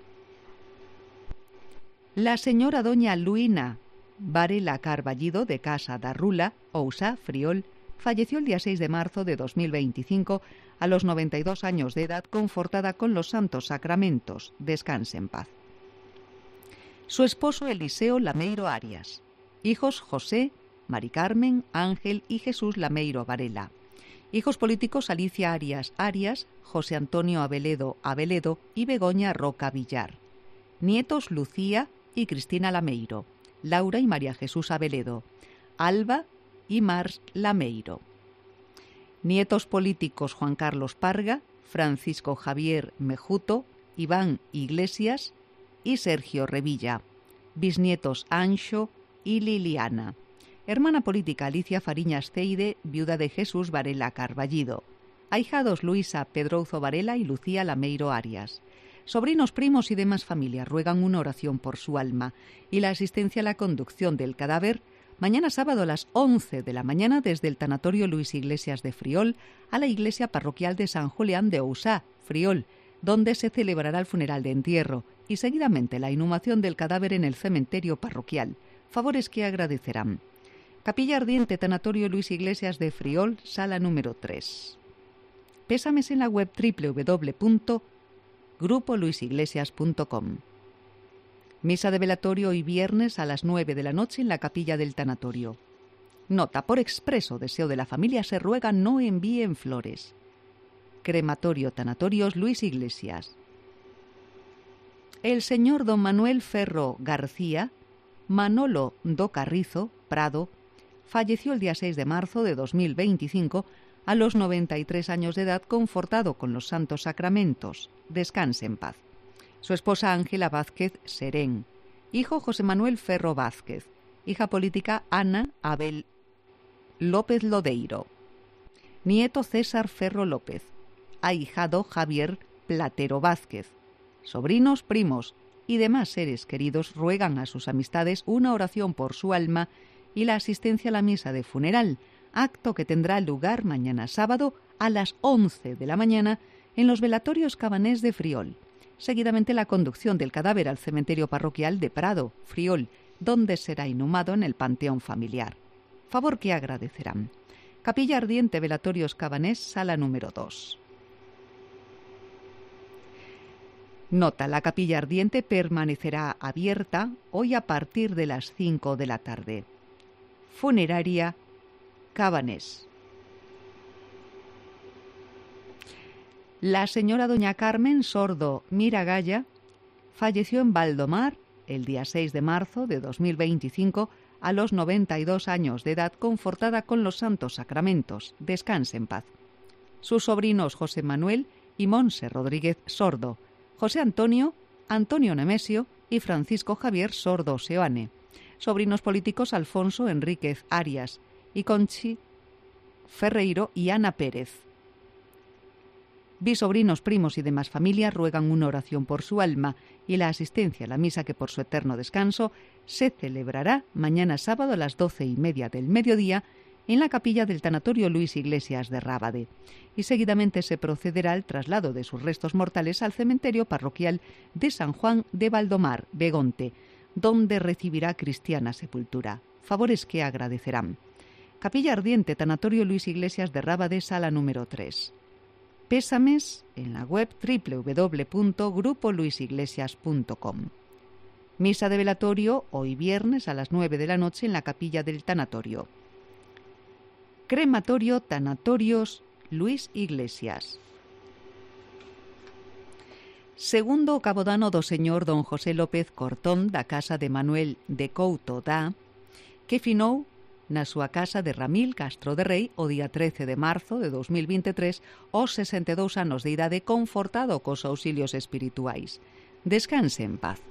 La señora doña Luina Varela Carballido, de Casa da Rula, Ousá, Friol, falleció el día seis de marzo de dos mil veinticinco a los noventa y dos años de edad, confortada con los santos sacramentos. Descanse en paz. Su esposo Eliseo Lameiro Arias. Hijos José, Mari Carmen, Ángel y Jesús Lameiro Varela. Hijos políticos Alicia Arias Arias, José Antonio Abeledo Abeledo y Begoña Roca Villar. Nietos Lucía y Cristina Lameiro. Laura y María Jesús Abeledo. Alba y Mars Lameiro. Nietos políticos Juan Carlos Parga, Francisco Javier Mejuto, Iván Iglesias y Sergio Revilla. Bisnietos Anxo y Liliana. Hermana política Alicia Fariñas Ceide, viuda de Jesús Varela Carballido. Ahijados Luisa Pedrouzo Varela y Lucía Lameiro Arias. Sobrinos, primos y demás familias ruegan una oración por su alma y la asistencia a la conducción del cadáver mañana sábado a las once de la mañana desde el tanatorio Luis Iglesias de Friol a la iglesia parroquial de San Julián de Ousá, Friol, donde se celebrará el funeral de entierro y seguidamente la inhumación del cadáver en el cementerio parroquial, favores que agradecerán. Capilla Ardiente, Tanatorio Luis Iglesias de Friol, sala número tres. Pésames en la web doble u doble u doble u punto grupo luis iglesias punto com. Misa de velatorio hoy viernes a las nueve de la noche en la capilla del tanatorio. Nota: por expreso deseo de la familia se ruega no envíen flores. Crematorio Tanatorios Luis Iglesias. El señor don Manuel Ferro García, Manolo do Carrizo, Prado, falleció el día seis de marzo de dos mil veinticinco a los noventa y tres años de edad, confortado con los santos sacramentos. Descanse en paz. Su esposa Ángela Vázquez Serén. Hijo José Manuel Ferro Vázquez. Hija política Ana Abel López Lodeiro. Nieto César Ferro López. Ahijado Javier Platero Vázquez. Sobrinos, primos y demás seres queridos ruegan a sus amistades una oración por su alma y la asistencia a la misa de funeral, acto que tendrá lugar mañana sábado a las once de la mañana en los velatorios Cabanés de Friol. Seguidamente la conducción del cadáver al cementerio parroquial de Prado, Friol, donde será inhumado en el panteón familiar. Favor que agradecerán. Capilla Ardiente, Velatorios Cabanés, sala número dos. Nota: la Capilla Ardiente permanecerá abierta hoy a partir de las cinco de la tarde. Funeraria Cabanés. La señora doña Carmen Sordo Miragaya falleció en Valdomar el día seis de marzo de dos mil veinticinco a los noventa y dos años de edad, confortada con los santos sacramentos. Descanse en paz. Sus sobrinos José Manuel y Monse Rodríguez Sordo, José Antonio, Antonio Nemesio y Francisco Javier Sordo Seoane. Sobrinos políticos Alfonso Enríquez Arias y Conchi Ferreiro y Ana Pérez. Bisobrinos, primos y demás familias ruegan una oración por su alma y la asistencia a la misa que por su eterno descanso se celebrará mañana sábado a las doce y media del mediodía en la capilla del tanatorio Luis Iglesias de Rábade, y seguidamente se procederá al traslado de sus restos mortales al cementerio parroquial de San Juan de Valdomar, Begonte, donde recibirá cristiana sepultura. Favores que agradecerán. Capilla Ardiente, Tanatorio Luis Iglesias de Rábade, sala número tres. Pésames en la web doble u doble u doble u punto grupo luis iglesias punto com. Misa de velatorio hoy viernes a las nueve de la noche en la capilla del tanatorio. Crematorio Tanatorios Luis Iglesias. Segundo cabodano do señor don José López Cortón da casa de Manuel de Couto dá, que finou na súa casa de Ramil, Castro de Rei, o día trece de marzo de dos mil veintitrés, aos sesenta e dous anos de idade, confortado cos auxilios espirituais. Descanse en paz.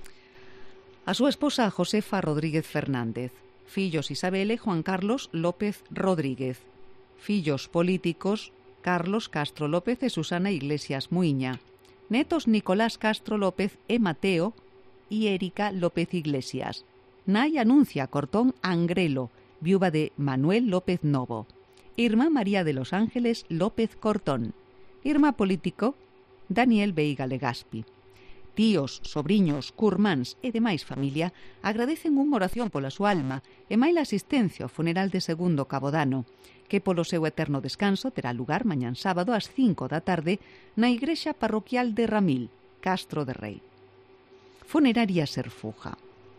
A súa esposa Josefa Rodríguez Fernández, fillos Isabel e Juan Carlos López Rodríguez, fillos políticos Carlos Castro López e Susana Iglesias Muiña, netos Nicolás Castro López e Mateo e Erika López Iglesias, nai Anuncia Cortón Angrelo, viuva de Manuel López Novo, irmá María de los Ángeles López Cortón, irmá político Daniel Veiga Legaspi. Tíos, sobriños, curmáns e demais familia agradecen unha oración pola súa alma e maila asistencia ao funeral de segundo cabodano, que polo seu eterno descanso terá lugar mañán sábado ás cinco da tarde na igrexa parroquial de Ramil, Castro de Rei. Funeraria Serfuja.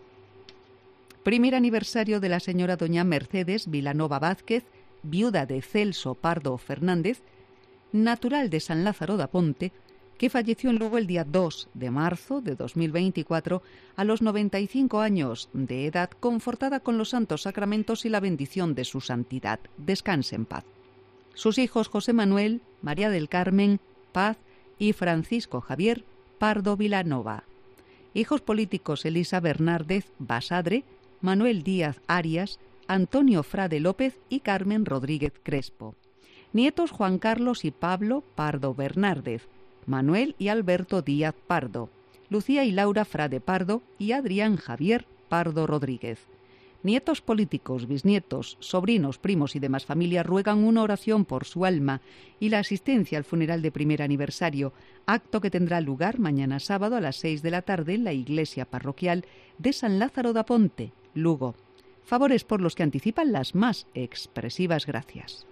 Primer aniversario de la señora doña Mercedes Vilanova Vázquez, viuda de Celso Pardo Fernández, natural de San Lázaro da Ponte, que falleció en Lugo el día dos de marzo de dos mil veinticuatro a los noventa y cinco años de edad, confortada con los santos sacramentos y la bendición de su santidad. Descanse en paz. Sus hijos José Manuel, María del Carmen, Paz y Francisco Javier Pardo Vilanova. Hijos políticos Elisa Bernárdez Basadre, Manuel Díaz Arias, Antonio Frade López y Carmen Rodríguez Crespo. Nietos Juan Carlos y Pablo Pardo Bernárdez, Manuel y Alberto Díaz Pardo, Lucía y Laura Frade Pardo y Adrián Javier Pardo Rodríguez. Nietos políticos, bisnietos, sobrinos, primos y demás familia ruegan una oración por su alma y la asistencia al funeral de primer aniversario, acto que tendrá lugar mañana sábado a las seis de la tarde en la iglesia parroquial de San Lázaro da Ponte, Lugo. Favores por los que anticipan las más expresivas gracias.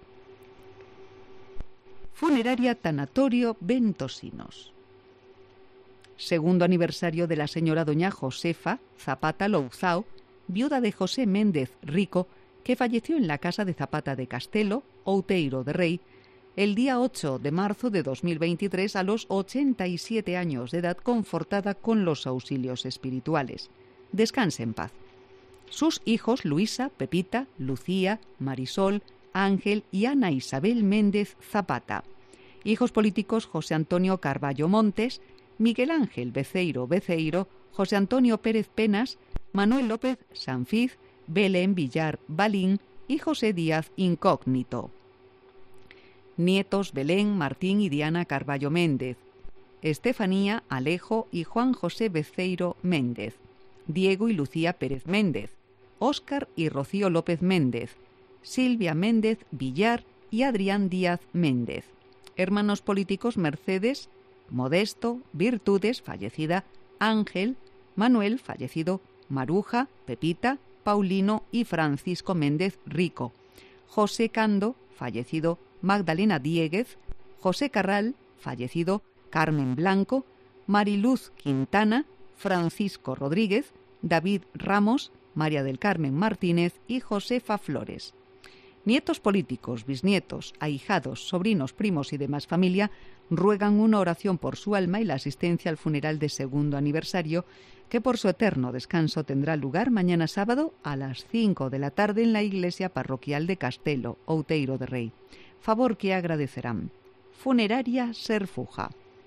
Funeraria Tanatorio Ventosinos. Segundo aniversario de la señora doña Josefa Zapata Louzao, viuda de José Méndez Rico, que falleció en la casa de Zapata de Castelo, Outeiro de Rei, el día ocho de marzo de dos mil veintitrés a los ochenta y siete años de edad, confortada con los auxilios espirituales. Descanse en paz. Sus hijos Luisa, Pepita, Lucía, Marisol, Ángel y Ana Isabel Méndez Zapata. Hijos políticos José Antonio Carballo Montes, Miguel Ángel Beceiro Beceiro, José Antonio Pérez Penas, Manuel López Sanfiz, Belén Villar Balín y José Díaz Incógnito. Nietos Belén, Martín y Diana Carballo Méndez, Estefanía, Alejo y Juan José Beceiro Méndez, Diego y Lucía Pérez Méndez, Óscar y Rocío López Méndez, Silvia Méndez Villar y Adrián Díaz Méndez. Hermanos políticos Mercedes, Modesto, Virtudes, fallecida, Ángel, Manuel, fallecido, Maruja, Pepita, Paulino y Francisco Méndez Rico. José Cando, fallecido, Magdalena Dieguez, José Carral, fallecido, Carmen Blanco, Mariluz Quintana, Francisco Rodríguez, David Ramos, María del Carmen Martínez y Josefa Flores. Nietos políticos, bisnietos, ahijados, sobrinos, primos y demás familia ruegan una oración por su alma y la asistencia al funeral de segundo aniversario, que por su eterno descanso tendrá lugar mañana sábado a las cinco de la tarde en la iglesia parroquial de Castelo, Outeiro de Rei. Favor que agradecerán. Funeraria Serfuja.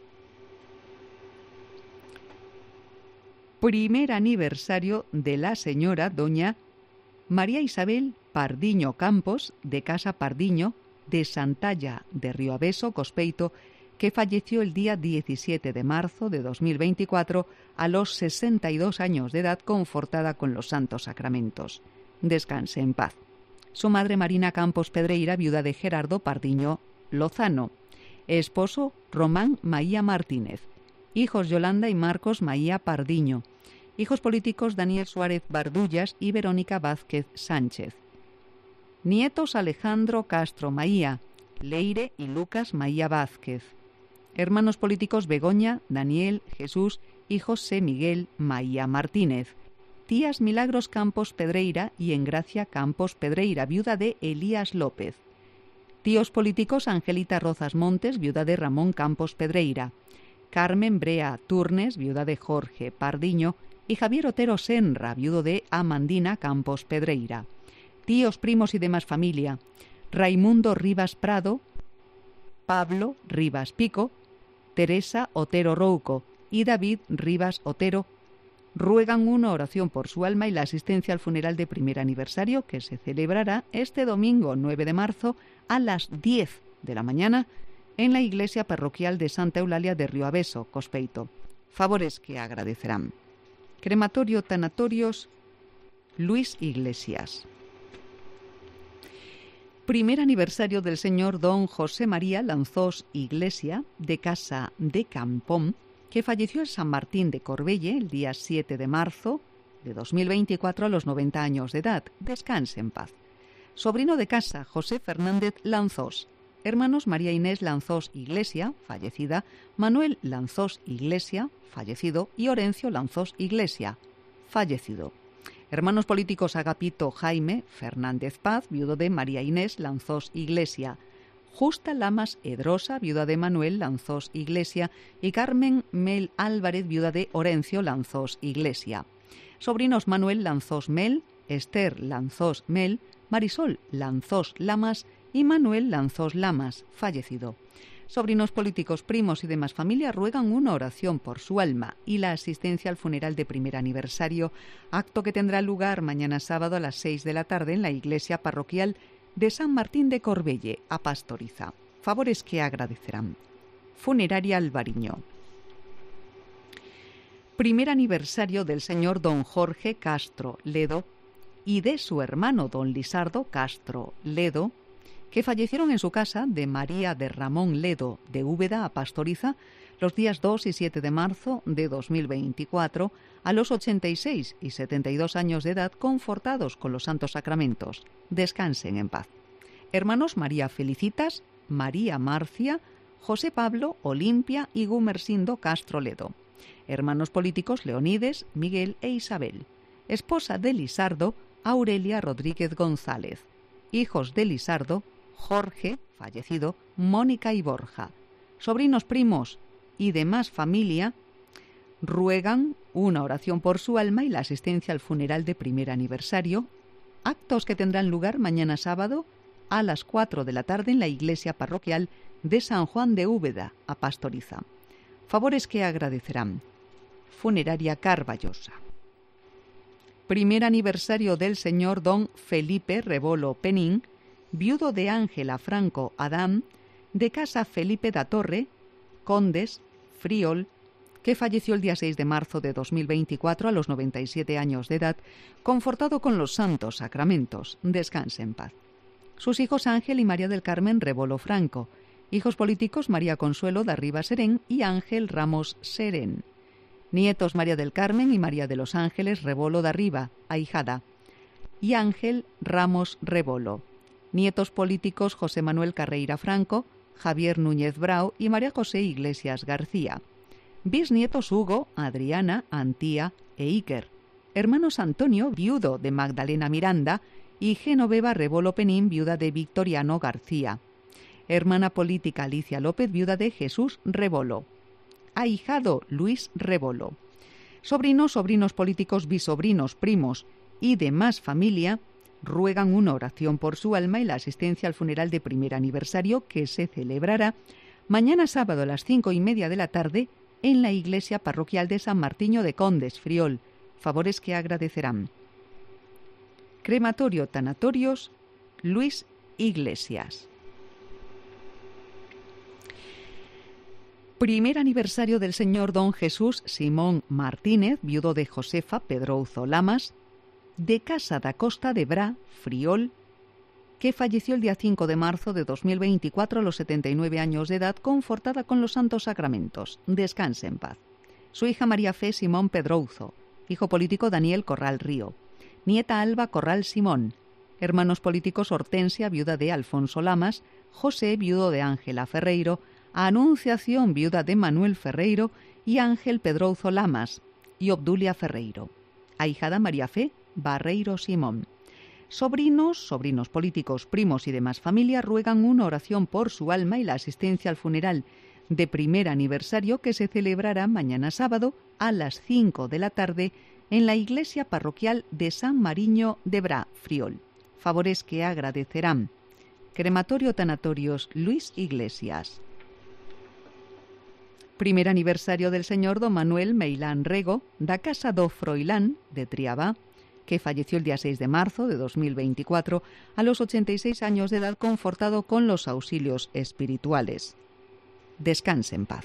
Primer aniversario de la señora doña María Isabel Pardiño Campos, de Casa Pardiño, de Santalla de Rioaveso, Cospeito, que falleció el día diecisiete de marzo de dos mil veinticuatro a los sesenta y dos años de edad, confortada con los santos sacramentos. Descanse en paz. Su madre Marina Campos Pedreira, viuda de Gerardo Pardiño Lozano. Esposo Román Maía Martínez. Hijos Yolanda y Marcos Maía Pardiño. Hijos políticos Daniel Suárez Bardullas y Verónica Vázquez Sánchez. Nietos Alejandro Castro Maía, Leire y Lucas Maía Vázquez. Hermanos políticos Begoña, Daniel, Jesús y José Miguel Maía Martínez. Tías Milagros Campos Pedreira y Engracia Campos Pedreira, viuda de Elías López. Tíos políticos Angelita Rozas Montes, viuda de Ramón Campos Pedreira. Carmen Brea Turnes, viuda de Jorge Pardiño, y Javier Otero Senra, viudo de Amandina Campos Pedreira. Tíos, primos y demás familia: Raimundo Rivas Prado, Pablo Rivas Pico, Teresa Otero Rouco y David Rivas Otero ruegan una oración por su alma y la asistencia al funeral de primer aniversario que se celebrará este domingo nueve de marzo a las diez de la mañana en la iglesia parroquial de Santa Eulalia de Río Aveso, Cospeito. Favores que agradecerán. Crematorio Tanatorios Luis Iglesias. Primer aniversario del señor don José María Lanzós Iglesia, de Casa de Campón, que falleció en San Martín de Corbelle el día siete de marzo de dos mil veinticuatro a los noventa años de edad. Descanse en paz. Sobrino de casa, José Fernández Lanzós. Hermanos María Inés Lanzós Iglesia, fallecida, Manuel Lanzós Iglesia, fallecido, y Orencio Lanzós Iglesia, fallecido. Hermanos políticos Agapito Jaime Fernández Paz, viudo de María Inés Lanzós Iglesia. Justa Lamas Edrosa, viuda de Manuel Lanzós Iglesia, y Carmen Mel Álvarez, viuda de Orencio Lanzós Iglesia. Sobrinos Manuel Lanzós Mel, Esther Lanzós Mel, Marisol Lanzós Lamas y Manuel Lanzós Lamas, fallecido. Sobrinos políticos, primos y demás familia ruegan una oración por su alma y la asistencia al funeral de primer aniversario, acto que tendrá lugar mañana sábado a las seis de la tarde en la iglesia parroquial de San Martín de Corbelle, a Pastoriza. Favores que agradecerán. Funeraria Albariño. Primer aniversario del señor don Jorge Castro Ledo y de su hermano don Lisardo Castro Ledo, que fallecieron en su casa de María de Ramón Ledo de Úbeda, a Pastoriza, los días dos y siete de marzo de dos mil veinticuatro, a los ochenta y seis y setenta y dos años de edad, confortados con los santos sacramentos. Descansen en paz. Hermanos María Felicitas, María Marcia, José Pablo, Olimpia y Gumersindo Castro Ledo. Hermanos políticos Leonides, Miguel e Isabel. Esposa de Lisardo, Aurelia Rodríguez González. Hijos de Lisardo, Jorge, fallecido, Mónica y Borja. Sobrinos, primos y demás familia ruegan una oración por su alma y la asistencia al funeral de primer aniversario, actos que tendrán lugar mañana sábado a las cuatro de la tarde en la iglesia parroquial de San Juan de Úbeda, a Pastoriza. Favores que agradecerán. Funeraria Carballosa. Primer aniversario del señor don Felipe Rebolo Penín, viudo de Ángela Franco Adán, de casa Felipe da Torre, Condes, Friol, que falleció el día seis de marzo de dos mil veinticuatro a los noventa y siete años de edad, confortado con los santos sacramentos. Descanse en paz. Sus hijos Ángel y María del Carmen Rebolo Franco. Hijos políticos María Consuelo da Riva Serén y Ángel Ramos Serén. Nietos María del Carmen y María de los Ángeles Rebolo da Riva, ahijada, y Ángel Ramos Rebolo. Nietos políticos José Manuel Carreira Franco, Javier Núñez Brau y María José Iglesias García. Bisnietos Hugo, Adriana, Antía e Iker. Hermanos Antonio, viudo de Magdalena Miranda, y Genoveva Rebolo Penín, viuda de Victoriano García. Hermana política Alicia López, viuda de Jesús Rebolo. Ahijado Luis Rebolo. Sobrinos, sobrinos políticos, bisobrinos, primos y demás familia ruegan una oración por su alma y la asistencia al funeral de primer aniversario que se celebrará mañana sábado a las cinco y media de la tarde en la iglesia parroquial de San Martiño de Condes, Friol. Favores que agradecerán. Crematorio Tanatorios Luis Iglesias. Primer aniversario del señor don Jesús Simón Martínez, viudo de Josefa Pedrouzo Lamas, de Casa da Costa de Bra, Friol, que falleció el día cinco de marzo de dos mil veinticuatro a los setenta y nueve años de edad, confortada con los santos sacramentos. Descanse en paz. Su hija María Fe Simón Pedrouzo, hijo político Daniel Corral Río, nieta Alba Corral Simón, hermanos políticos Hortensia, viuda de Alfonso Lamas, José, viudo de Ángela Ferreiro, Anunciación, viuda de Manuel Ferreiro, y Ángel Pedrouzo Lamas, y Obdulia Ferreiro. Ahijada María Fe Barreiro Simón. Sobrinos, sobrinos políticos, primos y demás familia ruegan una oración por su alma y la asistencia al funeral de primer aniversario que se celebrará mañana sábado a las cinco de la tarde en la iglesia parroquial de San Mariño de Bra, Friol. Favores que agradecerán. Crematorio Tanatorios Luis Iglesias. Primer aniversario del señor don Manuel Meilán Rego, da Casa do Froilán de Triabá, que falleció el día seis de marzo de dos mil veinticuatro a los ochenta y seis años de edad, confortado con los auxilios espirituales. Descanse en paz.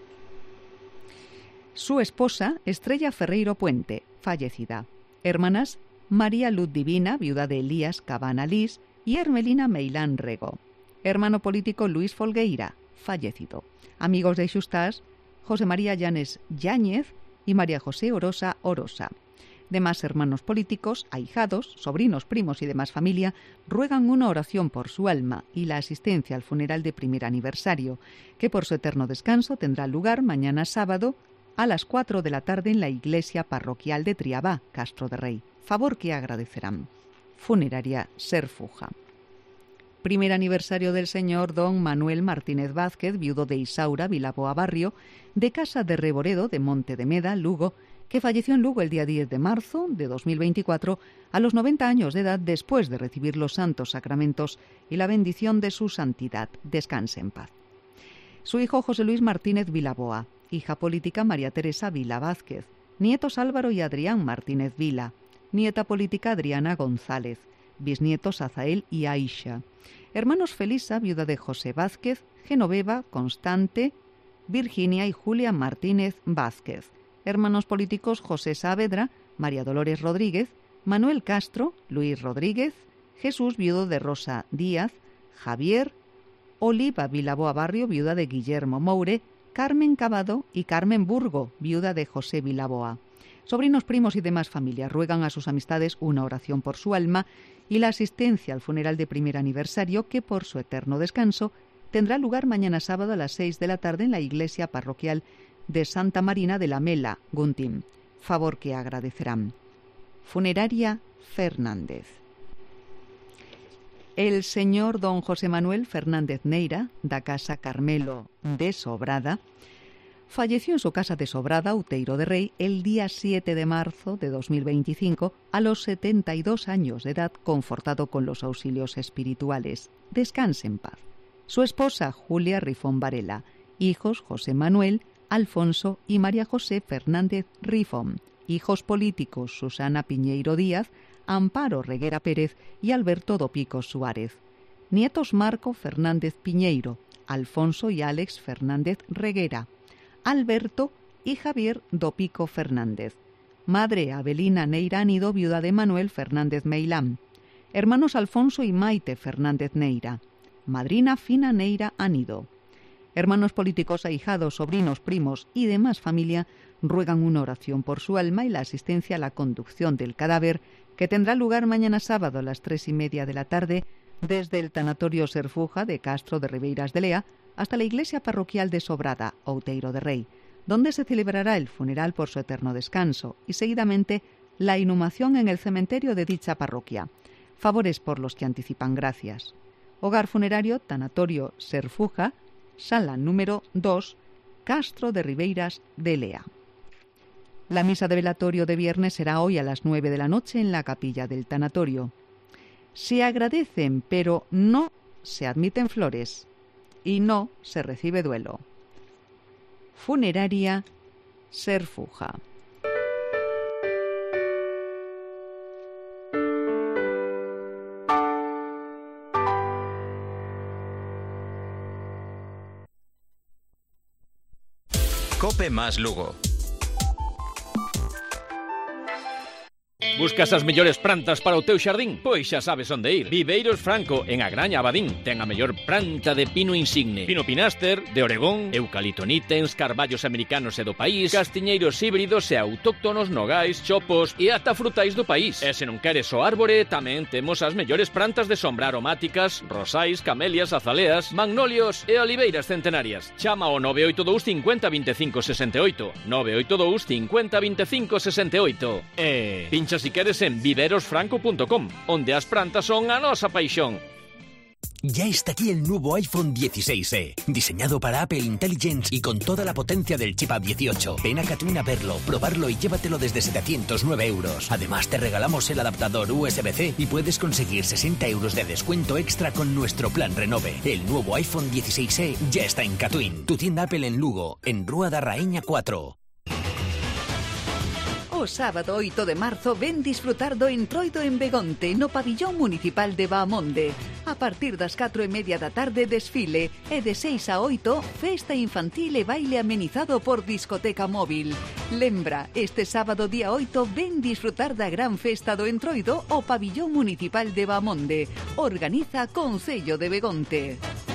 Su esposa, Estrella Ferreiro Puente, fallecida. Hermanas, María Luz Divina, viuda de Elías Cabana Lis, y Hermelina Meilán Rego. Hermano político Luis Folgueira, fallecido. Amigos de Xustás, José María Llanes Yáñez y María José Orosa Orosa. Demás hermanos políticos, ahijados, sobrinos, primos y demás familia ruegan una oración por su alma y la asistencia al funeral de primer aniversario, que por su eterno descanso tendrá lugar mañana sábado a las cuatro de la tarde en la iglesia parroquial de Triabá, Castro de Rey. Favor que agradecerán. Funeraria Serfuja. Primer aniversario del señor don Manuel Martínez Vázquez, viudo de Isaura, Vilaboa Barrio, de Casa de Reboredo, de Monte de Meda, Lugo, que falleció en Lugo el día diez de marzo de dos mil veinticuatro a los noventa años de edad, después de recibir los santos sacramentos y la bendición de su santidad. Descanse en paz. Su hijo José Luis Martínez Vilaboa, hija política María Teresa Vila Vázquez, nietos Álvaro y Adrián Martínez Vila, nieta política Adriana González, bisnietos Azael y Aisha, hermanos Felisa, viuda de José Vázquez, Genoveva, Constante, Virginia y Julia Martínez Vázquez, hermanos políticos José Saavedra, María Dolores Rodríguez, Manuel Castro, Luis Rodríguez, Jesús, viudo de Rosa Díaz, Javier, Oliva Vilaboa Barrio, viuda de Guillermo Moure, Carmen Cavado y Carmen Burgo, viuda de José Vilaboa. Sobrinos, primos y demás familias ruegan a sus amistades una oración por su alma y la asistencia al funeral de primer aniversario, que por su eterno descanso tendrá lugar mañana sábado a las seis de la tarde en la iglesia parroquial de Santa Marina de la Mela, Guntim. Favor que agradecerán. Funeraria Fernández. El señor don José Manuel Fernández Neira, da Casa Carmelo de Sobrada, falleció en su casa de Sobrada, Outeiro de Rei, el día siete de marzo de dos mil veinticinco a los setenta y dos años de edad, confortado con los auxilios espirituales. Descanse en paz. Su esposa Julia Rifón Varela, hijos José Manuel, Alfonso y María José Fernández Rifón, hijos políticos Susana Piñeiro Díaz, Amparo Reguera Pérez y Alberto Dopico Suárez, nietos Marco Fernández Piñeiro, Alfonso y Álex Fernández Reguera, Alberto y Javier Dopico Fernández, madre Abelina Neira Anido, viuda de Manuel Fernández Meilán, hermanos Alfonso y Maite Fernández Neira, madrina Fina Neira Anido. Hermanos políticos, ahijados, sobrinos, primos y demás familia ruegan una oración por su alma y la asistencia a la conducción del cadáver, que tendrá lugar mañana sábado a las tres y media de la tarde desde el Tanatorio Serfuja de Castro de Ribeiras de Lea hasta la iglesia parroquial de Sobrada, Outeiro de Rei, donde se celebrará el funeral por su eterno descanso y seguidamente la inhumación en el cementerio de dicha parroquia. Favores por los que anticipan gracias. Hogar funerario Tanatorio Serfuja, sala número dos, Castro de Ribeiras de Lea. La misa de velatorio de viernes será hoy a las nueve de la noche en la capilla del tanatorio. Se agradecen, pero no se admiten flores y no se recibe duelo. Funeraria Serfuja. Cope más Lugo. Buscas as mellores plantas para o teu xardín? Pois xa sabes onde ir. Viveiros Franco, en Agraña, Abadín. Ten a mellor planta de pino insigne. Pino pinaster, de Oregón, eucalipto nitens, carballos americanos e do país, castiñeiros híbridos e autóctonos, nogais, chopos e ata frutais do país. E se non queres o árbore, tamén temos as mellores plantas de sombra aromáticas, rosais, camelias, azaleas, magnolios e oliveiras centenarias. Chama ao nove oito dous cincuenta veinticinco sesenta e oito. nove oito dous cincuenta veinticinco sesenta e oito. E pincha si queres en viveros franco punto com, onde as plantas son a nosa paixón. Ya está aquí el nuevo iPhone dieciséis e, diseñado para Apple Intelligence y con toda la potencia del chip A dieciocho. Ven a Catwin a verlo, probarlo y llévatelo desde setecientos nueve euros. Además te regalamos el adaptador U S B C y puedes conseguir sesenta euros de descuento extra con nuestro plan Renove. El nuevo iPhone dieciséis e ya está en Catwin, tu tienda Apple en Lugo, en Rúa da Raíña cuatro. O sábado oito de marzo ven disfrutar do Entroido en Begonte no pabillón municipal de Baamonde. A partir das catro e media da tarde desfile e de seis a oito festa infantil e baile amenizado por discoteca móvil. Lembra, este sábado día oito ven disfrutar da gran festa do Entroido o pabillón municipal de Baamonde. Organiza Concello de Begonte.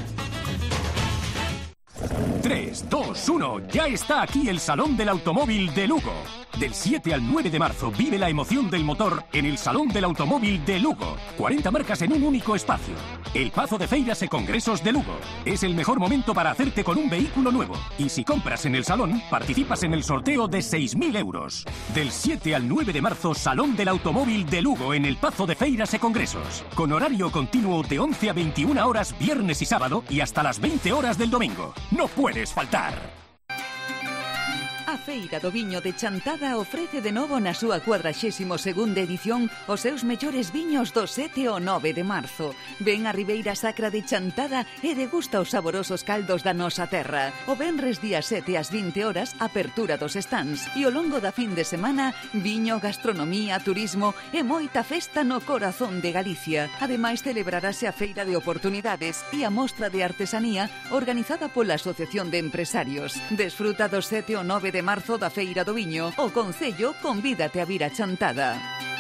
tres, dos, uno, ya está aquí el Salón del Automóvil de Lugo. Del siete al nueve de marzo vive la emoción del motor en el Salón del Automóvil de Lugo. cuarenta marcas en un único espacio. El Pazo de Feiras e Congresos de Lugo. Es el mejor momento para hacerte con un vehículo nuevo. Y si compras en el salón, participas en el sorteo de seis mil euros. Del siete al nueve de marzo, Salón del Automóvil de Lugo en el Pazo de Feiras e Congresos. Con horario continuo de once a veintiuna horas viernes y sábado y hasta las veinte horas del domingo. ¡No puedes faltar! A Feira do Viño de Chantada ofrece de novo na súa cuadraxésimo segunda edición os seus mellores viños do sete ao nove de marzo. Ven a Ribeira Sacra de Chantada e degusta os saborosos caldos da nosa terra. O venres día sete ás vinte horas, apertura dos stands. E ao longo da fin de semana, viño, gastronomía, turismo e moita festa no corazón de Galicia. Ademais, celebrarase a Feira de Oportunidades e a Mostra de Artesanía organizada pola Asociación de Empresarios. Desfruta do sete ao nove de de marzo da Feira do Viño. O Concello convídate a vir a Chantada.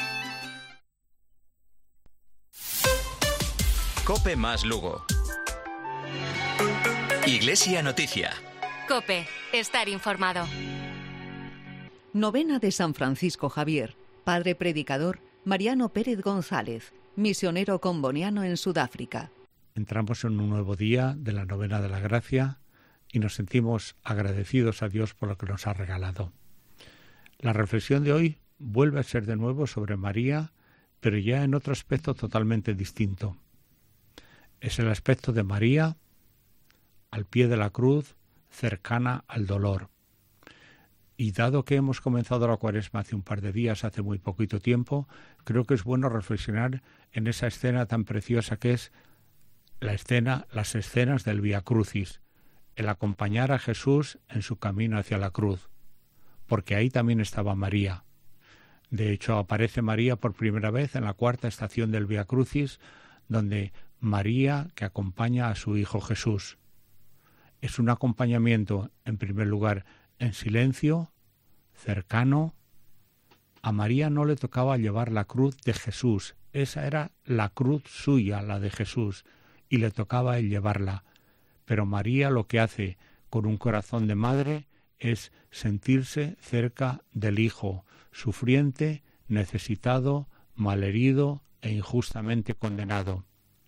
Cope más Lugo. Iglesia Noticia. Cope, estar informado. Novena de San Francisco Javier, padre predicador Mariano Pérez González, misionero comboniano en Sudáfrica. Entramos en un nuevo día de la novena de la gracia y nos sentimos agradecidos a Dios por lo que nos ha regalado. La reflexión de hoy vuelve a ser de nuevo sobre María, pero ya en otro aspecto totalmente distinto. Es el aspecto de María al pie de la cruz, cercana al dolor. Y dado que hemos comenzado la Cuaresma hace un par de días, hace muy poquito tiempo, creo que es bueno reflexionar en esa escena tan preciosa que es la escena, las escenas del Vía Crucis, el acompañar a Jesús en su camino hacia la cruz, porque ahí también estaba María. De hecho, aparece María por primera vez en la cuarta estación del Vía Crucis, donde María que acompaña a su Hijo Jesús. Es un acompañamiento, en primer lugar, en silencio, cercano. A María no le tocaba llevar la cruz de Jesús, esa era la cruz suya, la de Jesús, y le tocaba a él llevarla. Pero María lo que hace con un corazón de madre es sentirse cerca del Hijo, sufriente, necesitado, malherido e injustamente condenado.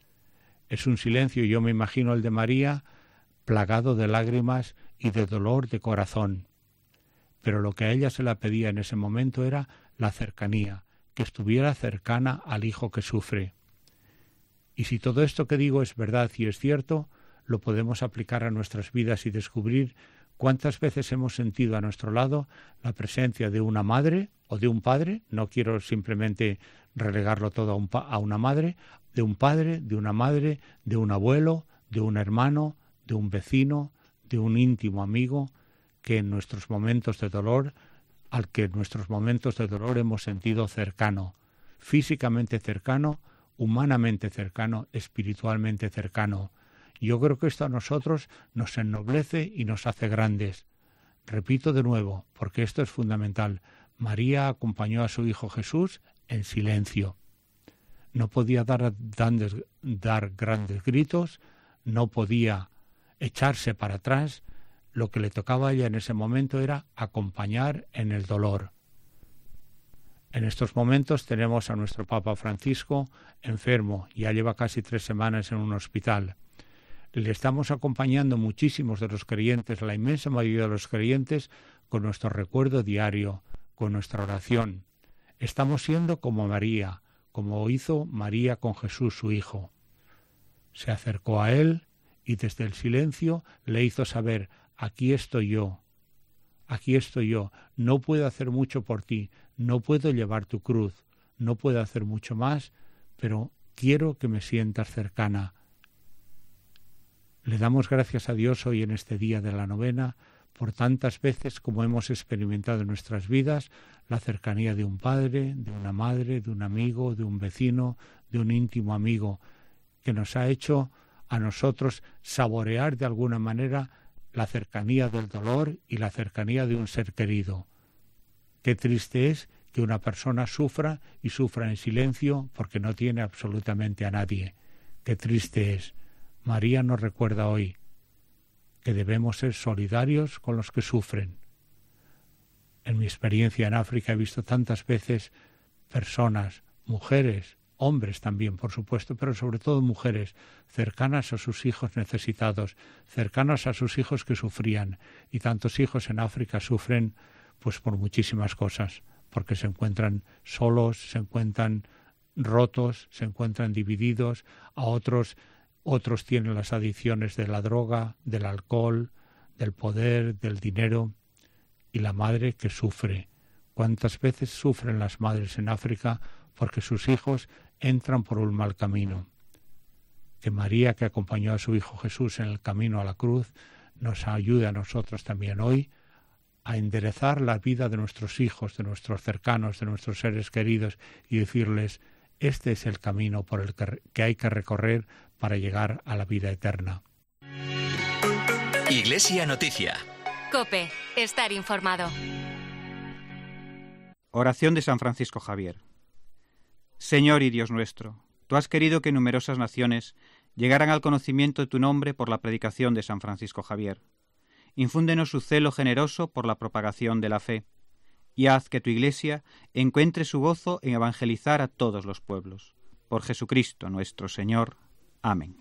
Es un silencio, yo me imagino el de María, plagado de lágrimas y de dolor de corazón. Pero lo que a ella se le pedía en ese momento era la cercanía, que estuviera cercana al Hijo que sufre. Y si todo esto que digo es verdad y es cierto, lo podemos aplicar a nuestras vidas y descubrir cuántas veces hemos sentido a nuestro lado la presencia de una madre o de un padre, no quiero simplemente relegarlo todo a, un pa- a una madre, de un padre, de una madre, de un abuelo, de un hermano, de un vecino, de un íntimo amigo, que en nuestros momentos de dolor, al que en nuestros momentos de dolor hemos sentido cercano, físicamente cercano, humanamente cercano, espiritualmente cercano. Yo creo que esto a nosotros nos ennoblece y nos hace grandes. Repito de nuevo, porque esto es fundamental. María acompañó a su Hijo Jesús en silencio. No podía dar, grandes, dar grandes gritos, no podía echarse para atrás. Lo que le tocaba a ella en ese momento era acompañar en el dolor. En estos momentos tenemos a nuestro Papa Francisco enfermo, ya lleva casi tres semanas en un hospital. Le estamos acompañando muchísimos de los creyentes, la inmensa mayoría de los creyentes, con nuestro recuerdo diario, con nuestra oración. Estamos siendo como María, como hizo María con Jesús su Hijo. Se acercó a él y desde el silencio le hizo saber: aquí estoy yo, aquí estoy yo, no puedo hacer mucho por ti, no puedo llevar tu cruz, no puedo hacer mucho más, pero quiero que me sientas cercana. Le damos gracias a Dios hoy en este día de la novena por tantas veces como hemos experimentado en nuestras vidas la cercanía de un padre, de una madre, de un amigo, de un vecino, de un íntimo amigo, que nos ha hecho a nosotros saborear de alguna manera la cercanía del dolor y la cercanía de un ser querido. Qué triste es que una persona sufra y sufra en silencio porque no tiene absolutamente a nadie. Qué triste es. María nos recuerda hoy que debemos ser solidarios con los que sufren. En mi experiencia en África he visto tantas veces personas, mujeres, hombres también, por supuesto, pero sobre todo mujeres, cercanas a sus hijos necesitados, cercanas a sus hijos que sufrían. Y tantos hijos en África sufren pues por muchísimas cosas, porque se encuentran solos, se encuentran rotos, se encuentran divididos, a otros Otros tienen las adicciones de la droga, del alcohol, del poder, del dinero, y la madre que sufre. ¿Cuántas veces sufren las madres en África porque sus hijos entran por un mal camino? Que María, que acompañó a su Hijo Jesús en el camino a la cruz, nos ayude a nosotros también hoy a enderezar la vida de nuestros hijos, de nuestros cercanos, de nuestros seres queridos, y decirles: este es el camino por el que, que hay que recorrer para llegar a la vida eterna. Iglesia Noticia. COPE. Estar informado. Oración de San Francisco Javier. Señor y Dios nuestro, tú has querido que numerosas naciones llegaran al conocimiento de tu nombre por la predicación de San Francisco Javier. Infúndenos su celo generoso por la propagación de la fe, y haz que tu Iglesia encuentre su gozo en evangelizar a todos los pueblos. Por Jesucristo nuestro Señor. Amén.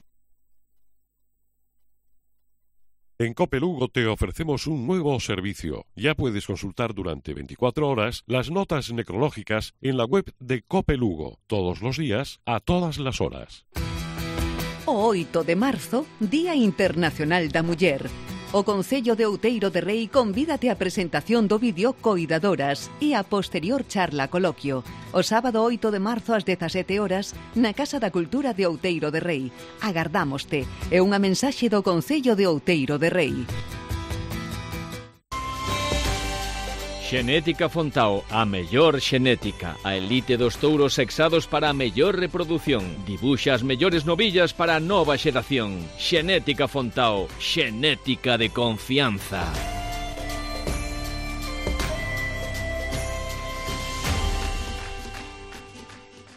En COPE Lugo te ofrecemos un nuevo servicio. Ya puedes consultar durante veinticuatro horas las notas necrológicas en la web de COPE Lugo, todos los días, a todas las horas. O oito de marzo, Día Internacional da Muller. O Concello de Outeiro de Rei convídate á presentación do vídeo Coidadoras e a posterior charla coloquio. O sábado oito de marzo ás dezasete horas na Casa da Cultura de Outeiro de Rei. Agardámoste. É unha mensaxe do Concello de Outeiro de Rei. Xenética Fontao, a mellor xenética, a elite dos touros sexados para a mellor reproducción. Dibuxa as mellores novillas para a nova xeración. Xenética Fontao, xenética de confianza.